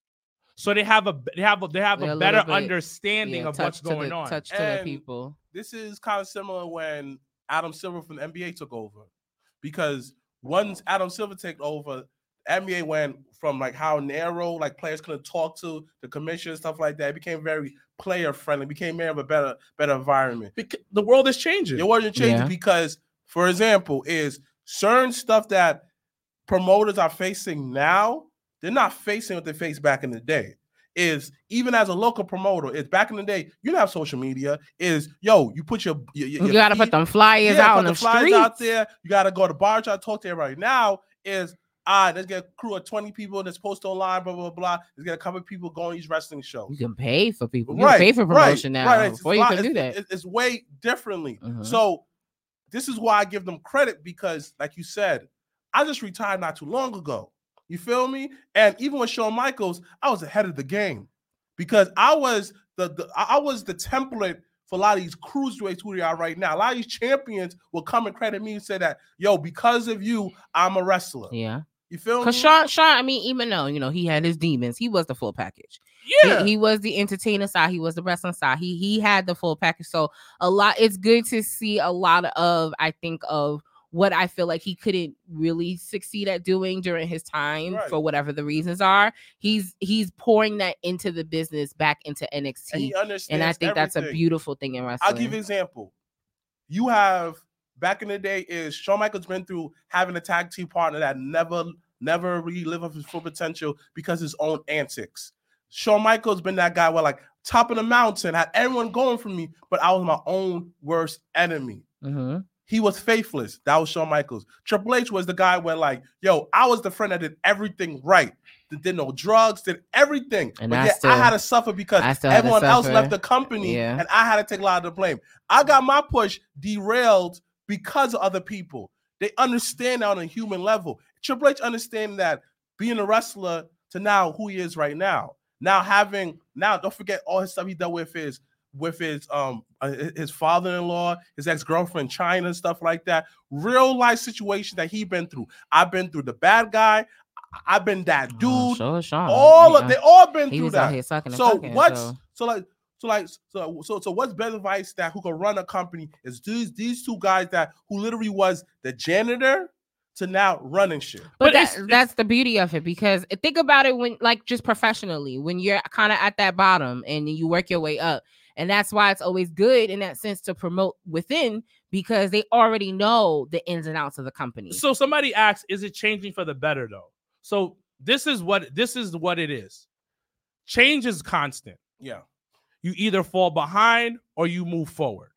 So they have a they have a, they have They're a a better little bit, understanding Yeah, of touch what's to going the, on. Touch to the And- people. This is kind of similar when Adam Silver from the N B A took over. Because once Adam Silver took over, the N B A went from like how narrow, like players couldn't talk to the commission and stuff like that. It became very player friendly, became more of a better, better environment. Because the world is changing. It wasn't changing Yeah. because, for example, is certain stuff that promoters are facing now, they're not facing what they faced back in the day. Is even as a local promoter, is back in the day, you didn't have social media. Is yo, you put your your, your You gotta feet- put them flyers yeah, out put on the the flyers streets. out there. You gotta go to bar try to talk to everybody. Now is ah, let's get a crew of twenty people that's post online, blah blah blah. Let's get a couple of people going to these wrestling shows. You can pay for people. You Right, can pay for promotion right, now. right. It's Before a you lot- can do it's- that. It's, it's way differently. Mhm. So this is why I give them credit because, like you said, I just retired not too long ago. You feel me? And even with Shawn Michaels, I was ahead of the game because I was the, the I was the template for a lot of these cruiserweights who they are right now. A lot of these champions will come and credit me and say that, yo, because of you, I'm a wrestler. Yeah. You feel me? Because Sean, Sean, I mean, even though, you know, he had his demons, he was the full package. yeah. He, he was the entertainer side, he was the wrestling side. He he had the full package. So a lot, it's good to see a lot of, I think, of what I feel like he couldn't really succeed at doing during his time Right. for whatever the reasons are. He's he's pouring that into the business back into N X and T. he understands And I think that's a everything. beautiful thing in wrestling. I'll give you an example. You have back in the day is Shawn Michaels been through having a tag team partner that never, never really lived up his full potential because of his own antics. Shawn Michaels been that guy where like top of the mountain, had everyone going for me, but I was my own worst enemy. Mhm. He was faithless. That was Shawn Michaels. Triple H was the guy where like, yo, I was the friend that did everything right. That did no drugs, did everything. And but I yet still- I had to suffer because I still had to everyone else suffer. left the company Yeah. and I had to take a lot of the blame. I got my push derailed because of other people. They understand that on a human level. Triple H understanding that being a wrestler to now who he is right now. Now having, now don't forget all his stuff he dealt with his with his um uh, his father-in-law, his ex-girlfriend China and stuff like that. Real life situation that he been through. I've been through the bad guy. I- I've been that dude. Oh, sure, Sean. all Yeah. of they all been He through was out that. here sucking and So fucking, what's so- so like so like so so so what's better advice that who can run a company is these these two guys that who literally was the janitor to now running shit. But, But that, it's- it's- that's the beauty of it because think about it when like just professionally when you're kind of at that bottom and you work your way up. And that's why it's always good in that sense to promote within because they already know the ins and outs of the company. So somebody asks, is it changing for the better though? So this is what this is what it is. Change is constant. Yeah. You either fall behind or you move forward.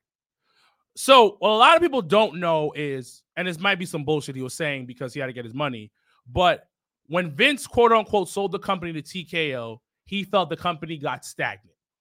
So what a lot of people don't know is, and this might be some bullshit he was saying because he had to get his money, but when Vince quote unquote sold the company to T K O, he felt the company got stagnant.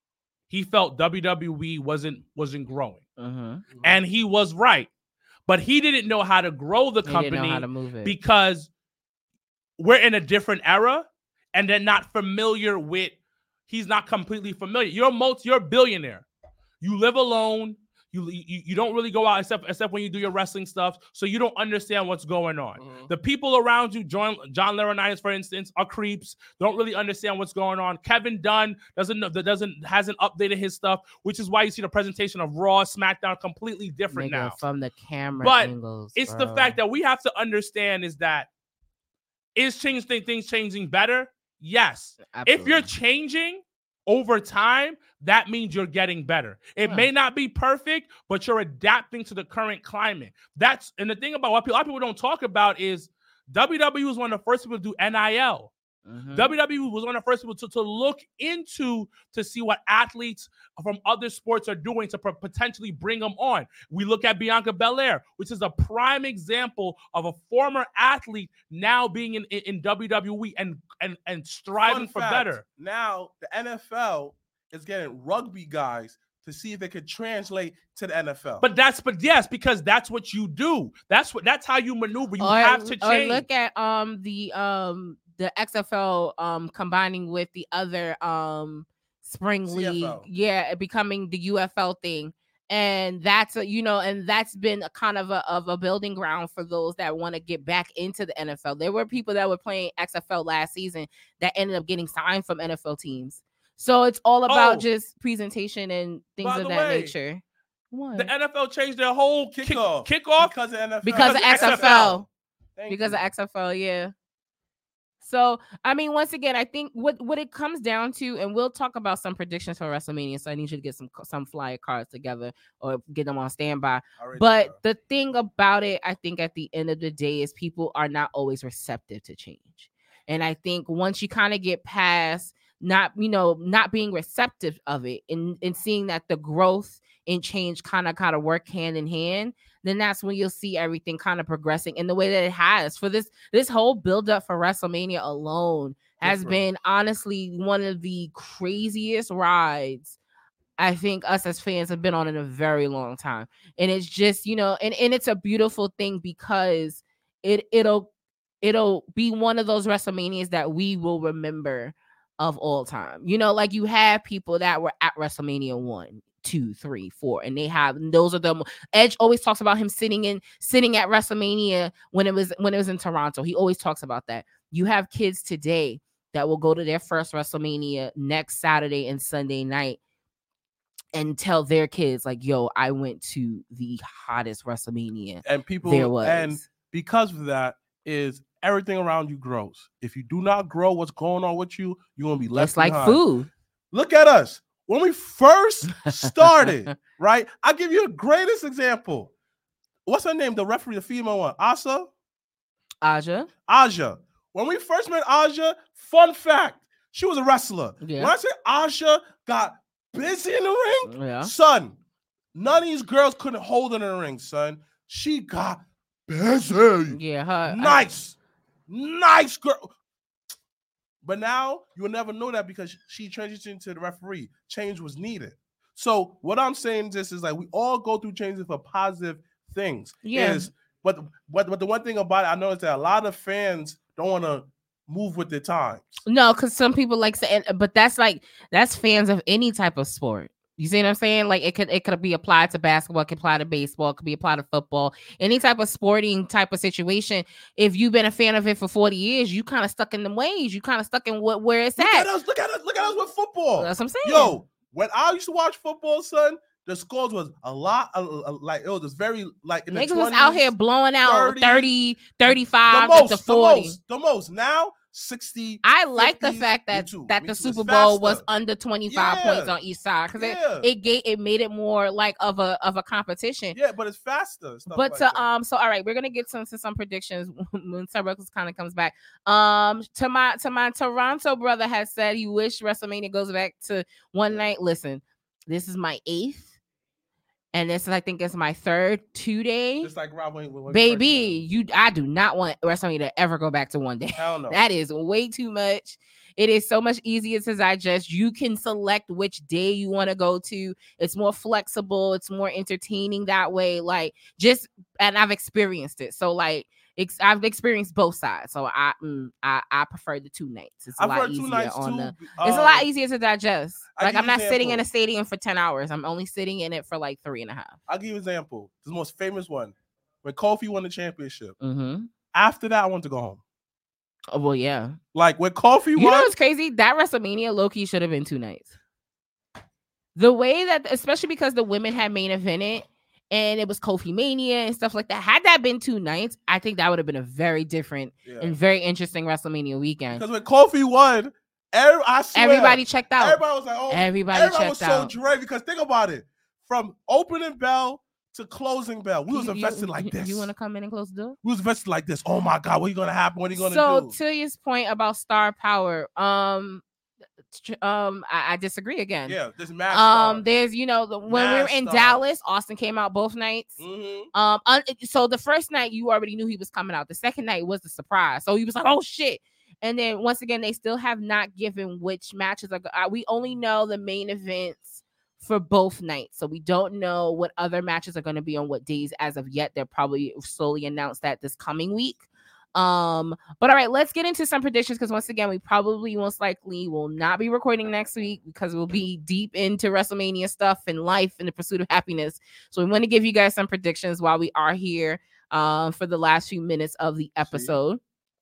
he felt W W E wasn't wasn't growing, Mm-hmm. and he was right. But he didn't know how to grow the He didn't know company how to move it. because we're in a different era, and they're not familiar with. He's not completely familiar. You're a multi, you're a billionaire. You live alone. You, you you don't really go out except except when you do your wrestling stuff. So you don't understand what's going on. Mhm. The people around you, John John Laurinaitis, for instance, are creeps. Don't really understand what's going on. Kevin Dunn doesn't know that doesn't hasn't updated his stuff, which is why you see the presentation of Raw, SmackDown completely different Nigga, now. from the camera But angles. It's bro. the fact that we have to understand is that is changing things changing better? Yes. Absolutely. If you're changing over time, that means you're getting better. It Yeah. may not be perfect, but you're adapting to the current climate. That's and the thing about what people, a lot of people don't talk about is W W E was one of the first people to do N I L. Mhm. W W E was one of the first people to, to look into to see what athletes from other sports are doing to p- potentially bring them on. We look at Bianca Belair, which is a prime example of a former athlete now being in, in, in W W E and, and, and striving Fun for fact, better. Now the N F L is getting rugby guys to see if they could translate to the N F L. But that's but yes, because that's what you do. That's what that's how you maneuver. You or, have to or change. look at um the um the X F L um combining with the other um spring C F L. league, yeah, becoming the U F L thing. And that's a, you know, and that's been a kind of a of a building ground for those that want to get back into the N F L. There were people that were playing X F L last season that ended up getting signed from N F L teams. So it's all about Oh. just presentation and things By of the that way, nature. What? the N F L changed their whole kick, Kickoff. kickoff. because of N F L. Because of Because X of F L. Thank Because you. of X F L, yeah. So I mean, once again, I think what what it comes down to, and we'll talk about some predictions for WrestleMania. So I need you to get some some flyer cards together or get them on standby. Already But done. the thing about it, I think at the end of the day, is people are not always receptive to change. And I think once you kind of get past not, you know, not being receptive of it and, and seeing that the growth and change kind of kind of work hand in hand, then that's when you'll see everything kind of progressing in the way that it has. For this this whole build up for WrestleMania alone has Different. been honestly one of the craziest rides I think us as fans have been on in a very long time. And it's just, you know, and, and it's a beautiful thing because it it'll it'll be one of those WrestleManias that we will remember of all time. You know, like you have people that were at WrestleMania one, two, three, four, and they have and those are the Edge always talks about him sitting in sitting at WrestleMania when it was when it was in Toronto. He always talks about that. You have kids today that will go to their first WrestleMania next Saturday and Sunday night and tell their kids like, yo, I went to the hottest WrestleMania and people there was. and because of that is everything around you grows. If you do not grow what's going on with you, you're gonna be left It's like behind. food. Look at us. When we first started, right? I'll give you a greatest example. What's her name? The referee, the female one, Asa? Aja. Aja. When we first met Aja, fun fact, she was a wrestler. Yeah. When I say Aja got busy in the ring, Yeah. son, none of these girls couldn't hold her in the ring, son. She got busy. Yeah. Her, Nice. Nice girl. But now you'll never know that because she transitioned to the referee. Change was needed. So what I'm saying this is like we all go through changes for positive things. Yeah. Is but but but the one thing about it, I know is that a lot of fans don't want to move with the times. No, because some people like say, but that's like that's fans of any type of sport. You see what I'm saying? Like it could it could be applied to basketball, it could apply to baseball, it could be applied to football, any type of sporting type of situation. If you've been a fan of it for forty years, you kind of stuck in the ways. You kind of stuck in what where it's Look at. at us, look at us, look at us with football. That's what I'm saying. Yo, when I used to watch football, son, the scores was a lot uh, uh, like it was very like in the Niggas was out here twenties, blowing out thirty, thirty, thirty-five the most, to the forty. most, the most. Now sixty. I like the fifty, fact me that too, that me the too. It's Super Bowl was faster. under twenty-five Yeah. points on each side because Yeah. it it gave it made it more like of a of a competition. Yeah, but it's faster. Stuff But like to that. um, so all right, we're gonna get some to some predictions when Sarah kind of comes back. Um, to my to my Toronto brother has said he wished WrestleMania goes back to one night. Listen, this is my eighth, and this is I think it's my third two day. just like Rob when, when we Baby, first you, I do not want WrestleMania to ever go back to one day. met him. Hell no. That is way too much. It is so much easier to digest. You can select which day you want to go to. It's more flexible. It's more entertaining that way. Like just, and I've experienced it. So like, ex- I've experienced both sides. So I, mm, I, I prefer the two nights. It's a I've lot heard two easier nights on too. the. uh, It's a lot easier to digest. I Like give I'm you not an sitting in example. a stadium for ten hours. I'm only sitting in it for like three and a half. I'll give you an example. The most famous one. When Kofi won the championship. Mm-hmm. After that, I wanted to go home. Oh, well, yeah. Like when Kofi You won. know what's crazy? That WrestleMania low-key should have been two nights. The way that, especially because the women had main evented and it was Kofi Mania and stuff like that. Had that been two nights, I think that would have been a very different Yeah. and very interesting WrestleMania weekend. Because when Kofi won, every, I swear, Everybody checked out. Everybody was like, oh, Everybody everybody checked was out. so dread because think about it. From opening bell to closing bell, we was You- invested you, like this. You want to come in and close the door? We was invested like this. Oh my God, what are you gonna happen? What are you gonna So do? to his point about star power, um, tr- um, I, I disagree again. Yeah, this match. Um, there's you know the, when we were Mad in stars. Dallas, Austin came out both nights. Mm-hmm. Um, un- so the first night you already knew he was coming out. The second night was the surprise. So he was like, "Oh shit!" And then once again, they still have not given which matches are. Go- uh, we only know the main events for both nights, so we don't know what other matches are going to be on what days as of yet. They'll probably slowly announce that this coming week. Um, but all right, let's get into some predictions because once again, we probably most likely will not be recording next week because we'll be deep into WrestleMania stuff and life and the pursuit of happiness. So we want to give you guys some predictions while we are here um for the last few minutes of the episode.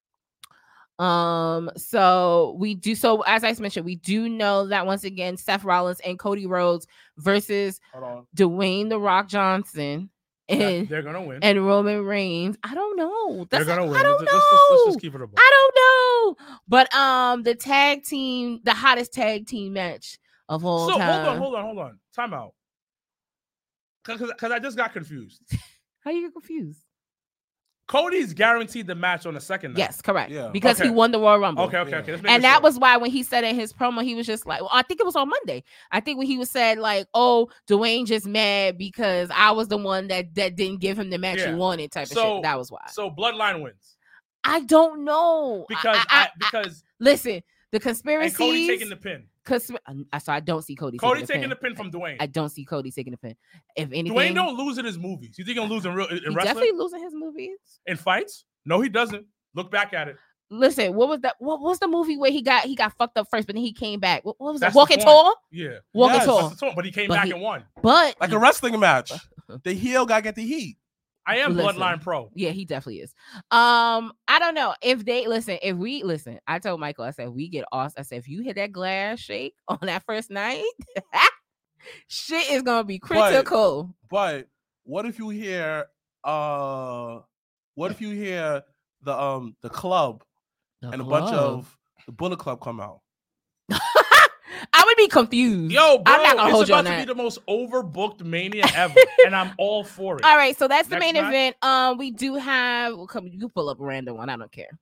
Um, so we do so as I mentioned, we do know that once again, Seth Rollins and Cody Rhodes versus Hold on. Dwayne The Rock Johnson and They're gonna win. and Roman Reigns. I don't know. That's They're gonna win. I don't let's, know. let's, just, let's just keep it a buck. I don't know. But um, the tag team, the hottest tag team match of all So time. hold on, hold on, hold on. Time out. Because I just got confused. How you get confused? Cody's guaranteed the match on the second night. Yes, correct. Yeah. Because Okay. he won the Royal Rumble. Okay, okay, Yeah. okay. Let's make And it that sure. was why when he said in his promo, he was just like, well, I think it was on Monday. I think when he was said like, oh, Dwayne just mad because I was the one that that didn't give him the match Yeah. he wanted type of So- shit. That was why. So Bloodline wins I don't know. because I, I, I, I, because listen, the and conspiracies. Cody taking the pin. Cons- I so I don't see Cody. Cody taking, taking the the pin. pin from Dwayne. I don't see Cody taking the pin. If anything, Dwayne don't lose in his movies. You think he'll lose in real in he wrestling? definitely losing his movies. In fights? No, he doesn't. Look back at it. Listen, what was that? What was the movie where he got he got fucked up first, but then he came back? What, what was That's that? the Walking point. Tall. Yeah. Walking Yes. Tall. That's the point, but he came But back he- and won. But Like a wrestling match. The heel gotta get the heat. I am Listen. Bloodline Pro. yeah, he definitely is. Um, I don't know if they listen. If we listen, I told Michael, I said we get Austin. I said if you hit that glass shake on that first night, shit is gonna be critical. But what if you hear uh what if you hear the um the club The and a bunch club. of the Bullet Club come out? I would be confused. Yo, bro, I'm not gonna it's hold you on about to that. be the most overbooked Mania ever, and I'm all for it. All right, so that's the Next main match? event. Um, we do have. Well, come, you can pull up a random one. I don't care.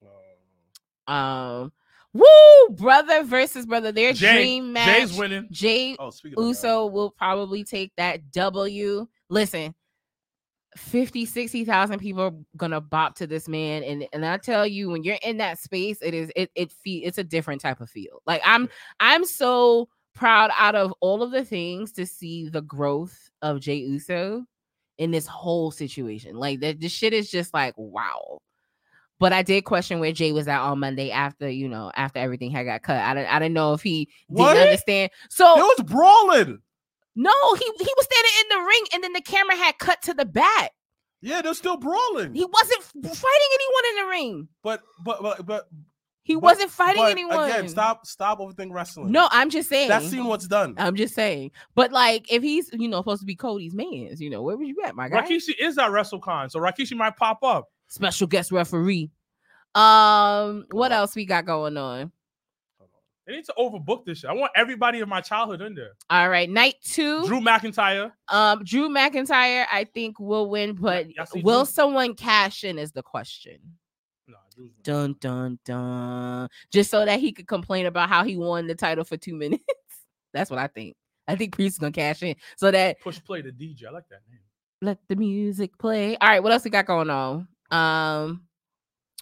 Um, woo, brother versus brother. Their Jay, dream match. Jay's winning. Jay Oh, speaking of Uso will probably take that W. Listen, fifty, sixty thousand people are gonna bop to this man, and and I tell you, when you're in that space, it is it it feel it's a different type of feel. Like I'm I'm so proud out of all of the things to see the growth of Jay Uso in this whole situation. Like that, this shit is just like wow. But I did question where Jay was at on Monday after you know after everything had got cut. I didn't I didn't know if he What? didn't understand. It So was brawling. no, he he was standing in the ring, and then the camera had cut to the back. Yeah, they're still brawling. He wasn't f- fighting anyone in the ring. but but but but He but- wasn't fighting but anyone. Again, stop stop overthinking wrestling. No, I'm just saying. That's seen what's done. I'm just saying. But like, if he's you know supposed to be Cody's man's, you know, where was you at, my guy? Rikishi is at WrestleCon, so Rikishi might pop up. Special guest referee. Um, what else we got going on? They need to overbook this shit. I want everybody of my childhood in there. All right, night two. Drew McIntyre. Um, Drew McIntyre, I think will win, but Y'all see will Drew? someone cash in is the question. Nah, Drew's Dun winning. dun dun. Just so that he could complain about how he won the title for two minutes. That's what I think. I think Priest is gonna cash in so that Push play the D J. I like that name. let the music play. All right, what else we got going on? Um,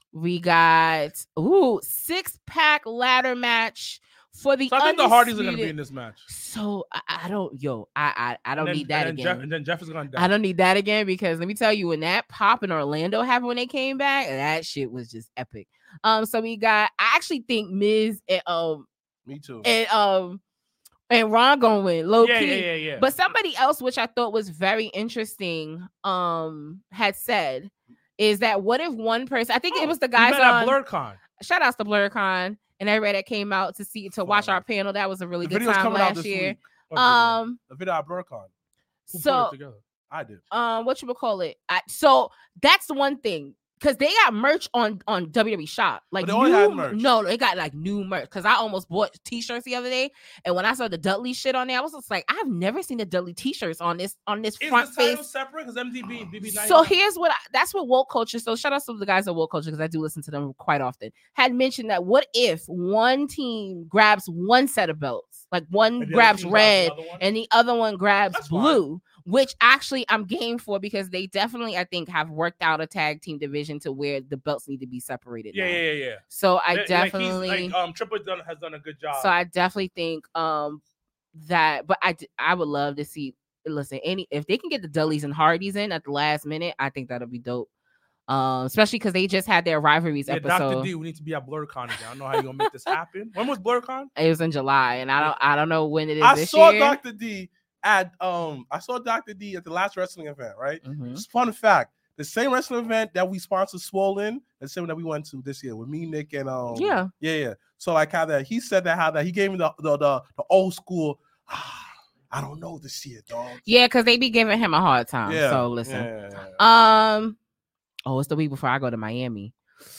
We got ooh six pack ladder match for the. So I think the Hardys are undisputed- gonna be in this match. So I, I don't, yo, I I, I don't And then- need that and then again. Jeff, and then Jeff is gonna die. I don't need that again because let me tell you, when that pop in Orlando happened when they came back, that shit was just epic. Um, so we got. I actually think Miz and um Me too. and um and Ron gonna win low Yeah, key. yeah, yeah, yeah. But somebody else, which I thought was very interesting, um, had said is that what if one person? I think Oh, it was the we guys met at on. BlurCon. Shout outs to BlurCon and everybody that came out to see to watch Fun. our panel. That was a really The good video's time coming out last this year. week. What video? Um, The video at BlurCon. Who put so it together? I did. um, what you would call it? I, so that's the one thing because they got merch on on W W E Shop. Like they always new, had merch. no, they got like new merch. Because I almost bought T-shirts the other day, and when I saw the Dudley shit on there, I was just like, I've never seen the Dudley T-shirts on this on this Is front the title face. separate? Because M D B, B B So here's what I, that's what Woke Culture. So shout out to the guys at Woke Culture because I do listen to them quite often. Had mentioned that what if one team grabs one set of belts, like one grabs red and the other one grabs That's fine. blue, which actually I'm game for because they definitely I think have worked out a tag team division to where the belts need to be separated. Yeah, now. yeah, yeah, yeah. So I Like, he's- definitely. like, um Triple H done, has done a good job. So I definitely think um that, but I d- I would love to see. Listen, any if they can get the Dudleys and Hardys in at the last minute, I think that'll be dope. Um, especially because they just had their rivalries yeah, episode. Doctor D, we need to be at BlurCon again. I don't know how you gonna make this happen. When was BlurCon? It was in July, and I don't I don't know when it is I this saw year. Doctor D at um I saw Doctor D at the last wrestling event, right? Mhm. Just fun fact. The same wrestling event that we sponsored Swole in, the same that we went to this year with me, Nick, and um Yeah. yeah, yeah. So like how that he said that how that he gave me the the the, the old school. Ah, I don't know this year, dog. Yeah, because they be giving him a hard time. Yeah. So listen. Yeah, yeah, yeah. Um, oh, it's the week before I go to Miami.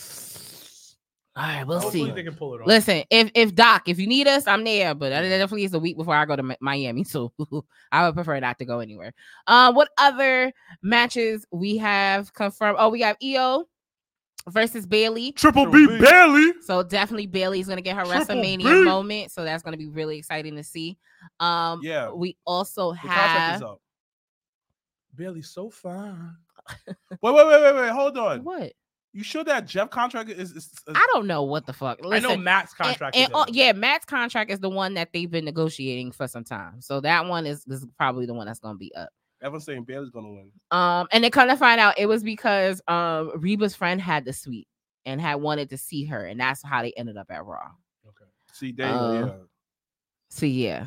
All right, we'll Hopefully see. they can pull it off. Listen, if if Doc, if you need us, I'm there. But that definitely is a week before I go to Mi- Miami, so I would prefer not to go anywhere. Um, what other matches we have confirmed? Oh, we got E O versus Bailey. Triple B B Bailey. So definitely Bailey's gonna get her Triple WrestleMania B. moment. So that's gonna be really exciting to see. Um, Yeah. we also The contract have is up. Bailey's so fine. Wait, wait, wait, wait, wait. Hold on. what? You sure that Jeff contract is? is, is I don't know what the fuck. I know Listen, Matt's and- contract. and, is oh, up. yeah, Matt's contract is the one that they've been negotiating for some time. So that one is, is probably the one that's gonna be up. Everyone's saying Bailey's gonna win. Um, and they kind of find out it was because um Reba's friend had the suite and had wanted to see her, and that's how they ended up at Raw. Okay. See, there you Uh, go. Yeah. So yeah.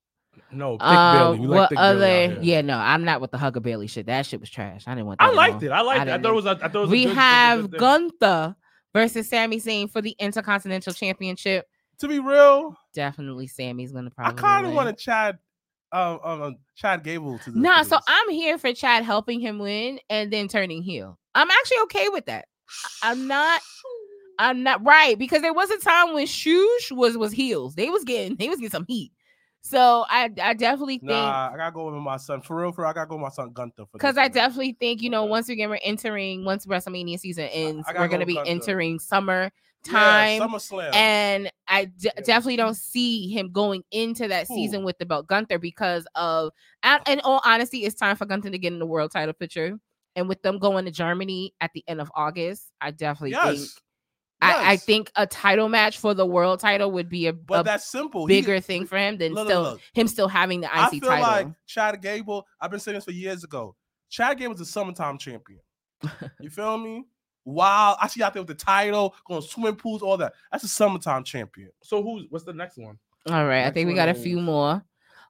No, Thick Um, Bailey. We like what Thick other? Bailey out here. Yeah, no, I'm not with the Hugger Bailey shit. That shit was trash. I didn't want. That I liked anymore. it. I liked I it. I didn't thought it was. A, I thought it was. a We good, have good thing. Gunther versus Sami Zayn for the Intercontinental Championship. To be real, Definitely, Sammy's gonna I probably. kind of win. wanted Chad, um, um, um, Chad Gable to. do Nah, this. so I'm here for Chad helping him win and then turning heel. I'm actually okay with that. I'm not. I'm not right because there was a time when Shush was was heels. They was getting they was getting some heat. So I I definitely think Nah, I gotta go with my son. For real, for real, I gotta go with my son Gunther. because this I one. definitely think you know once again we're entering once WrestleMania season ends I gotta we're go gonna with be Gunther. entering summer Yeah, time. SummerSlam. And I d- Yeah. definitely don't see him going into that season Who? with the belt Gunther because of, and in all honesty, it's time for Gunther to get in the world title picture. And with them going to Germany at the end of August, I definitely think, yes, I, I yes. think a title match for the world title would be a, but a that's simple. He- bigger thing for him than Look, look, still look. him still having the I I C feel title. like Chad Gable. I've been saying this for years ago. Chad Gable's a summertime champion. You feel me? Wow, I see you out there with the title, going to swimming pools, all that. That's a summertime champion. So who's what's the next one? All right, I Next think we one got a is- few more.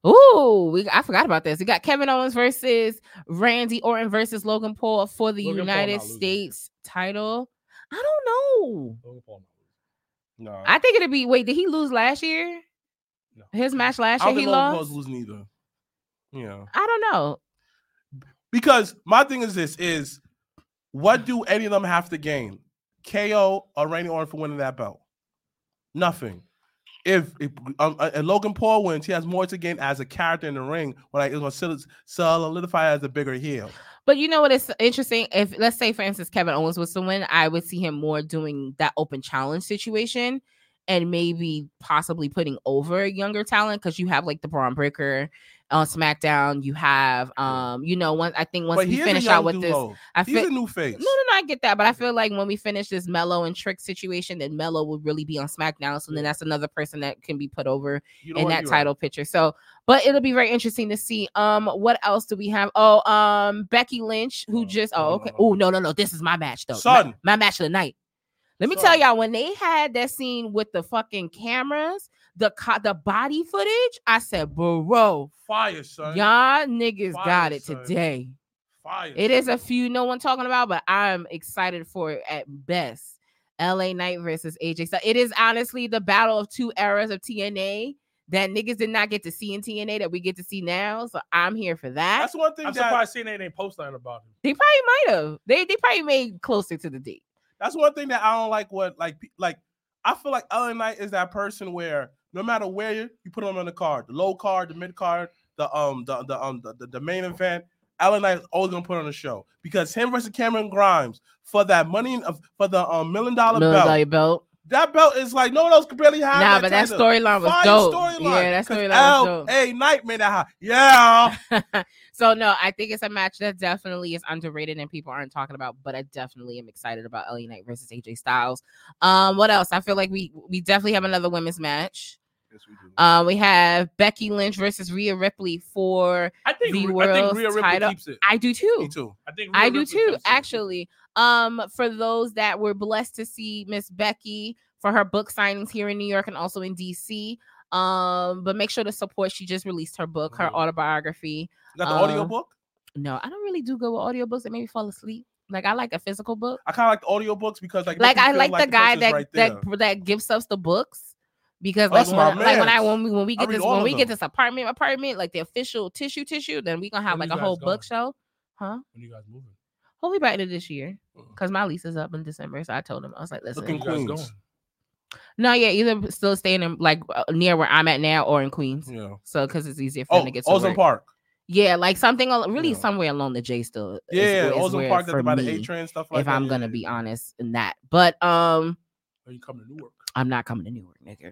Ooh, we I forgot about this. We got Kevin Owens versus Randy Orton versus Logan Paul for the Logan Paul United not losing. States title. I don't know. Logan Paul. No, I think it'd be. Wait, did he lose last year? No. His match last I year don't he think Logan lost. Paul's losing either. Yeah, I don't know. because my thing is this: is what do any of them have to gain? K O or Randy Orton for winning that belt? Nothing. If, if um, uh, and Logan Paul wins, he has more to gain as a character in the ring. When like, it's going to solidify as a bigger heel. But you know what is interesting? If let's say, for instance, Kevin Owens was to win, I would see him more doing that open challenge situation and maybe possibly putting over younger talent because you have like the Braun Breaker on SmackDown. You have, um, you know, once I think once But we he is a finish young out with dude, this, though. I He's feel a new face. no, no, no, I get that, but I feel like when we finish this Mello and Trick situation, then Mello will really be on SmackDown. So then that's another person that can be put over You know in what? that You're title right. picture. So, but it'll be very interesting to see. Um, what else do we have? Oh, um, Becky Lynch, who No, just no, oh, no, okay. no, Oh, no. no, no, no. This is my match though. Son. My, my match of the night. Let me Son. tell y'all, when they had that scene with the fucking cameras, the co- the body footage, I said, bro, Fire, son. y'all niggas Fire, got it son. today. Fire. It son. is a few no one talking about, but I'm excited for it at best. L A Knight versus A J. So it is honestly the battle of two eras of T N A that niggas did not get to see in T N A that we get to see now. So I'm here for that. That's one thing I'm that surprised C N A didn't post nothing about him. They probably might have. They they probably made closer to the date. that's one thing that I don't like. What like pe- like I feel like L A Knight is that person where no matter where you, you put him on the card, the low card, the mid card, the um the the um the, the, the main event, L A Knight is always gonna put on the show because him versus Cameron Grimes for that money of for the um million dollar Million belt. dollar belt. That belt is like no one else could barely have. Nah, that but that title. storyline was Fire dope. storyline. Yeah, that 'Cause storyline L was dope. A Knight made that high. Yeah. So no, I think it's a match that definitely is underrated and people aren't talking about, but I definitely am excited about L A Knight versus A J Styles. Um, what else? I feel like we we definitely have another women's match. Yes, we do. Um, we have Becky Lynch versus Rhea Ripley for I think the I world's think Rhea Ripley title. keeps it. I do too. Me too. I think Rhea I do Ripley too, keeps it. actually. Um, for those that were blessed to see Miss Becky for her book signings here in New York and also in D C. Um, but make sure to support. She just released her book, her Mhm. autobiography. You got the Uh, audio book? No, I don't really do good with audiobooks that make me fall asleep. Like I like a physical book. I kind of like the audio books because like, Like make me I feel like, the guy person's that right that there. that gives us the books. Because Oh, like, that's my when, like when I mans. when we when we I get read this all when of we get them. this apartment apartment like the official tissue tissue, then we gonna have When like you a whole guys going? bookshelf, huh? When you guys moving? Hopefully by the end of this year, Mm. because my lease is up in December. So I told him I was like, listen, Looking When you guys Queens. going? no, yeah, either still staying in like uh, near where I'm at now or in Queens. Yeah. So because it's easier for them Oh, to get to Ozone work. Park. Yeah, like something al- really Yeah. somewhere along the J still. is- Yeah, is Ozone where Park. for That's by the me, A train stuff like if that. I'm yeah, gonna yeah, be yeah. honest in that. But um, Are you coming to Newark? I'm not coming to Newark, nigga.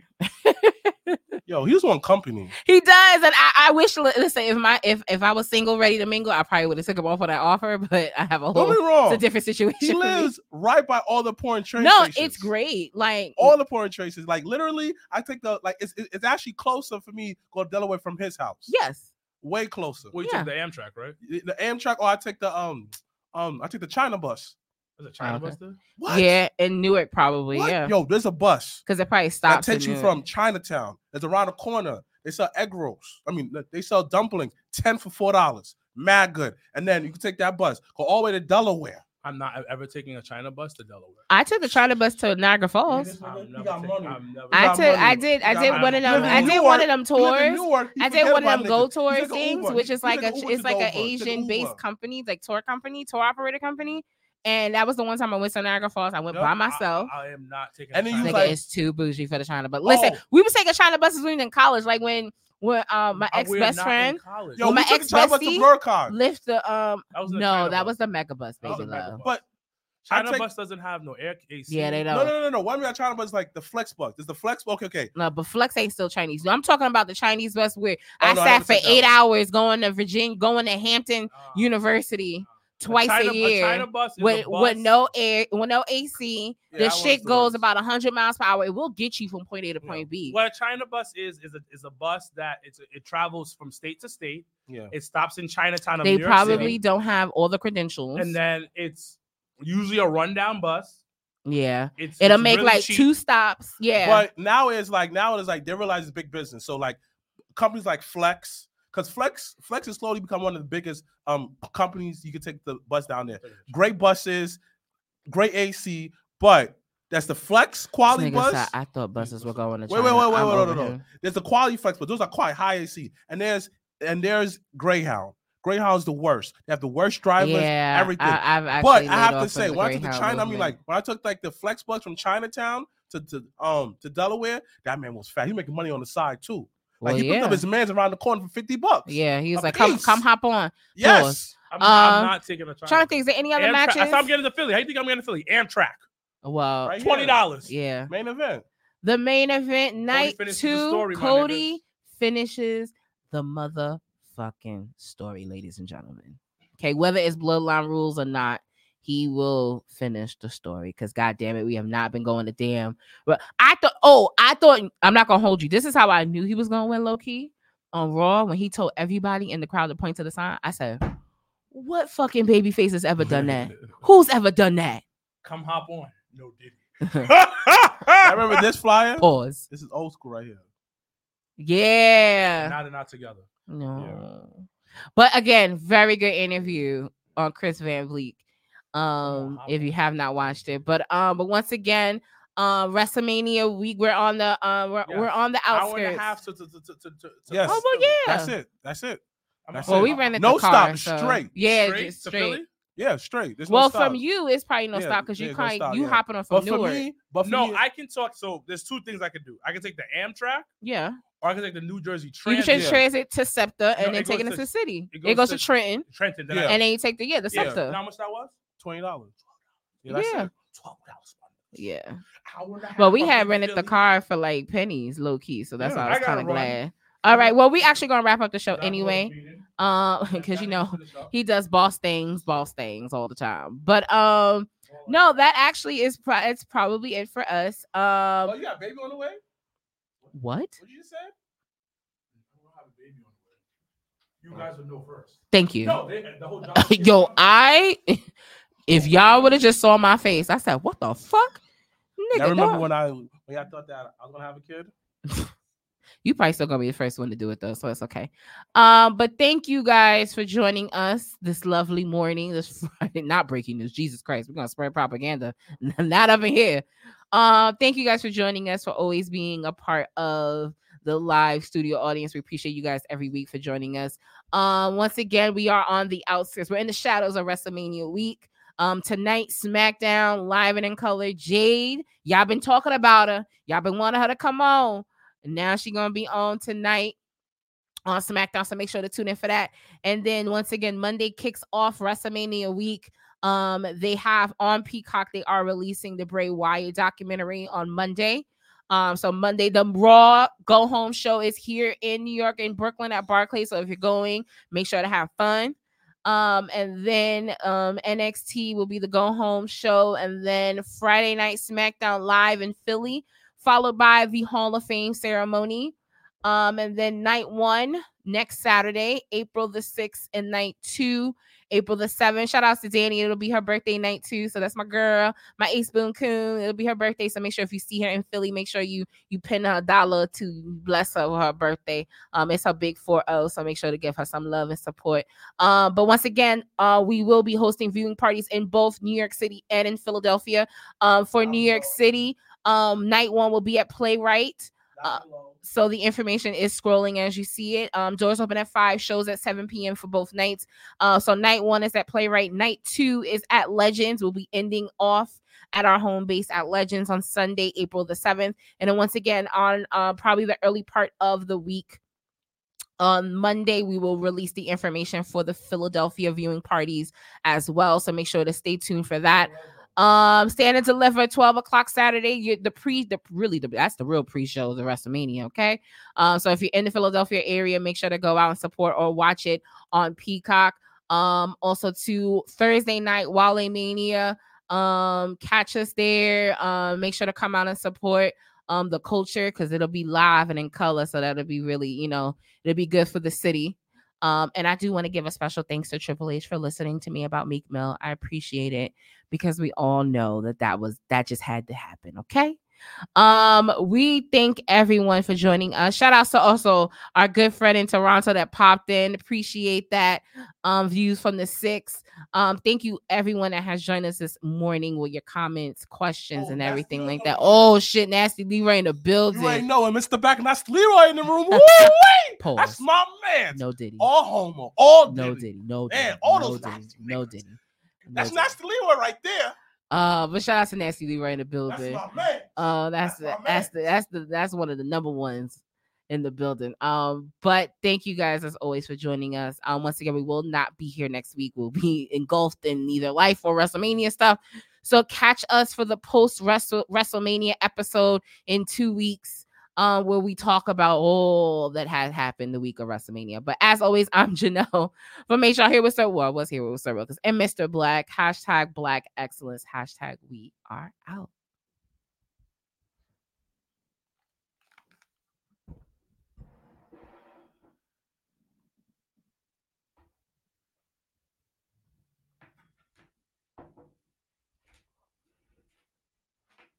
Yo, he was on company. He does, and I, I wish. li- Listen, if my if if I was single, ready to mingle, I probably would have took him off of that offer. But I have a Don't whole be wrong. it's a different situation. He for me. lives right by all the porn train No, stations. it's great. Like All the porn traces. Like literally, I take the like it's it's actually closer for me go to Delaware from his house. yes, Way closer. Well, you Yeah. took the Amtrak, right? The Amtrak, or I take the um um I take the China bus. Is it China Okay. bus there? What? yeah, in Newark probably, What? yeah, Yo, there's a bus because it probably that stops. takes in you Newark. from Chinatown. It's around the corner. They sell egg rolls. I mean, they sell dumplings, ten for four dollars. Mad good. And then you can take that bus, go all the way to Delaware. I'm not ever taking a China bus to Delaware. I took the China bus to Niagara Falls. This I'm nigga, he never got take- money. I'm never I got took, money. I did, He I got did money. one of them. Live in I did Newark. one of them He live in tours. Newark. He I did forget one of about them niggas. go He tour take a things, Uber. which is He like take a, an Uber it's to like an Dover. He take an Asian based Uber. company, like tour company, tour operator company. And that was the one time I went to Niagara Falls. I went Yep. by I- myself. I, I am not taking. And a then you China Nigga, was like- it's too bougie for the China bus. Listen, Oh. we was taking China buses when we was in college. Like when when um my Uh, ex we're best not in friend college. Yo, Well, we my took a China bus to ex-bestie- Burcon. lift the um That was the no, China that bus. was the mega bus, That was baby the mega love. bus. But China I take- bus doesn't have no air A C. Yeah, they no, don't. no, no, no. Why me on China bus is like the flex bus. There's the flex bus. Okay, okay. No, but Flex ain't still Chinese. No, I'm talking about the Chinese bus where Oh, I no, I sat never for took that eight one. hours going to Virginia, going to Hampton Uh, University twice China, a year. China bus is with, a bus. with no air, with no A C. Yeah, this that shit one's the goes worst. about one hundred miles per hour. It will get you from point A to Yeah. point B. What a China bus is is a is a bus that it's it travels from state to state. Yeah. It stops in Chinatown of They New York probably City, don't have all the credentials. and then it's usually a rundown bus. yeah, It's it'll it's make really like cheap. two stops. Yeah, But now it's like now it's like they realize it's big business. So like companies like Flex, because Flex Flex has slowly become one of the biggest um companies you can take the bus down there. Great buses, great A C, but that's the Flex quality Nigga bus. said, I thought buses were going to Wait, China. wait, wait, wait, I'm wait, no, over no, no. here. There's the quality Flex, but those are quite high A C. And there's and there's Greyhound. Greyhound's the worst. They have the worst drivers, Yeah, everything. I, I've actually But laid I have off to of say, the when I took the Greyhound China, I mean, movement. like when I took like the Flex bus from Chinatown to, to um to Delaware, that man was fat. He making money on the side too. Like well, he picked yeah. up his man's around the corner for fifty bucks. Yeah, he was A like, come, piece. come, hop on. Yes. I'm, not, I'm Uh, not taking a China. Trying to think, is there any other Amtrak- matches? I thought I'm getting to Philly. How you think I'm getting to Philly? Amtrak, Well, Right here. twenty dollars. yeah. Main event. The main event, night finishes the two, story, my Cody finishes the motherfucking story, ladies and gentlemen. Okay, whether it's Bloodline Rules or not, he will finish the story. Because, God damn it, we have not been going to damn. But I thought, oh, I thought, I'm not going to hold you. This is how I knew he was going to win low key on Raw when he told everybody in the crowd to point to the sign. I said, what fucking babyface has ever done that? Who's ever done that? Come hop on. No Diddy. I remember this flyer. Pause. This is old school right here. Yeah. Now they're not together. No. Yeah. But again, very good interview on Chris Van Vliet. Um, if you have not watched it. But um, but once again, um, WrestleMania week, we're on the um we're, Yes. we're on the outskirts. Hour and a half to, to, to, to, to, to Yes. Oh well, yeah. That's it. That's it. That's Well, it. we rented No the car, stop, so- straight. Yeah, straight just to straight. Philly? Yeah, straight. There's no Well, stop. from you, it's probably no Yeah, stop because you there's no kind stop, you yeah. hopping on from But for Newark. me, but for No, me, I can talk. So there's two things I can do. I can take the Amtrak, Yeah, or I can take the New Jersey you can Transit. change yeah. transit to SEPTA and No, then it take it goes into to- the city. it It goes goes, to- to Trenton, Trenton. Then Yeah. I, and then you take the yeah the Yeah. SEPTA. and how much that was? twenty dollars. Yeah, Yeah. that's it. Twelve dollars. Yeah. Hour and a half Well, we up had in rented the Philly. car for like pennies, low key. So that's Yeah. why I I was gotta kind of run. glad. All right. Well, we actually gonna wrap up the show That anyway. little meeting. Um, because you know he does boss things, boss things all the time. But um, no, that actually is pro- it's probably it for us. Oh, Um, you got a baby on the way? what? What you just said? You guys would know first. Thank you. No, they, the whole Yo, I if y'all would have just saw my face, I said, "What the fuck, nigga?" I remember dog." when I when I thought that I was gonna have a kid. You probably still gonna be the first one to do it though, so it's okay. Um, but thank you guys for joining us this lovely morning, this Friday. Not breaking news, Jesus Christ, we're gonna spread propaganda, not up in here. Um, thank you guys for joining us, for always being a part of the live studio audience. We appreciate you guys every week for joining us. Um, once again, we are on the outskirts. We're in the shadows of WrestleMania week. Um, tonight, SmackDown, live and in color. Jade, y'all been talking about her. Y'all been wanting her to come on. And now she's gonna be on tonight on SmackDown. So make sure to tune in for that. And then once again, Monday kicks off WrestleMania week. Um, they have on Peacock, they are releasing the Bray Wyatt documentary on Monday. Um, so Monday, the Raw Go Home show is here in New York, in Brooklyn at Barclays. So if you're going, make sure to have fun. Um, and then um, N X T will be the Go Home show. And then Friday night SmackDown live in Philly, followed by the Hall of Fame ceremony. Um, and then night one next Saturday, April the sixth, and night two, April the seventh. Shout out to Danny. It'll be her birthday night too. So that's my girl, my Ace Boon Coon. It'll be her birthday. So make sure if you see her in Philly, make sure you you pin her a dollar to bless her for her birthday. Um, it's her big four oh. So make sure to give her some love and support. Um, but once again, uh, we will be hosting viewing parties in both New York City and in Philadelphia. Um, for New York City, um, night one will be at Playwright. Uh, so the information is scrolling as you see it. Um, doors open at five, shows at seven p.m. for both nights. Uh, so night one is at Playwright. Night two is at Legends. We'll be ending off at our home base at Legends on Sunday, April the seventh. And then once again, on uh, probably the early part of the week, on Monday, we will release the information for the Philadelphia viewing parties as well. So make sure to stay tuned for that. Um, Stand and Deliver, twelve o'clock Saturday. You the pre the really the that's the real pre-show of the WrestleMania. Okay. Um, so if you're in the Philadelphia area, make sure to go out and support or watch it on Peacock. Um, also to Thursday night, Wale Mania. Um, catch us there. Um, make sure to come out and support um the culture because it'll be live and in color. So that'll be really, you know, it'll be good for the city. Um, and I do want to give a special thanks to Triple H for listening to me about Meek Mill. I appreciate it because we all know that that was that just had to happen. Okay. Um, we thank everyone for joining us. Shout out to also our good friend in Toronto that popped in. Appreciate that. Um, views from the six. Um, thank you everyone that has joined us this morning with your comments, questions, Oh, and Nasty everything Leroy. like that. Oh shit, Nasty Leroy in the building. You ain't know it, Mister Back, and that's Leroy in the room. Woo-wee! Pause. That's my man. No Diddy. All homo. All No Diddy. Diddy. No Diddy. Man, all no those Diddy. nasty No niggas. Diddy. No That's Diddy. Nasty Leroy right there. Uh, but shout out to Nasty Leroy in the That's building. my man. Uh, that's That's the, my that's the man. that's the that's one of the number ones in the building. Um, but thank you guys as always for joining us. Um, once again, we will not be here next week. We'll be engulfed in either life or WrestleMania stuff. So catch us for the post WrestleMania episode in two weeks. Um, where we talk about all that had happened the week of WrestleMania. But as always, I'm Janelle from Make Sure Here with Sir Well, was here with Sir Wilkins and Mister Black. Hashtag Black Excellence. Hashtag we are out.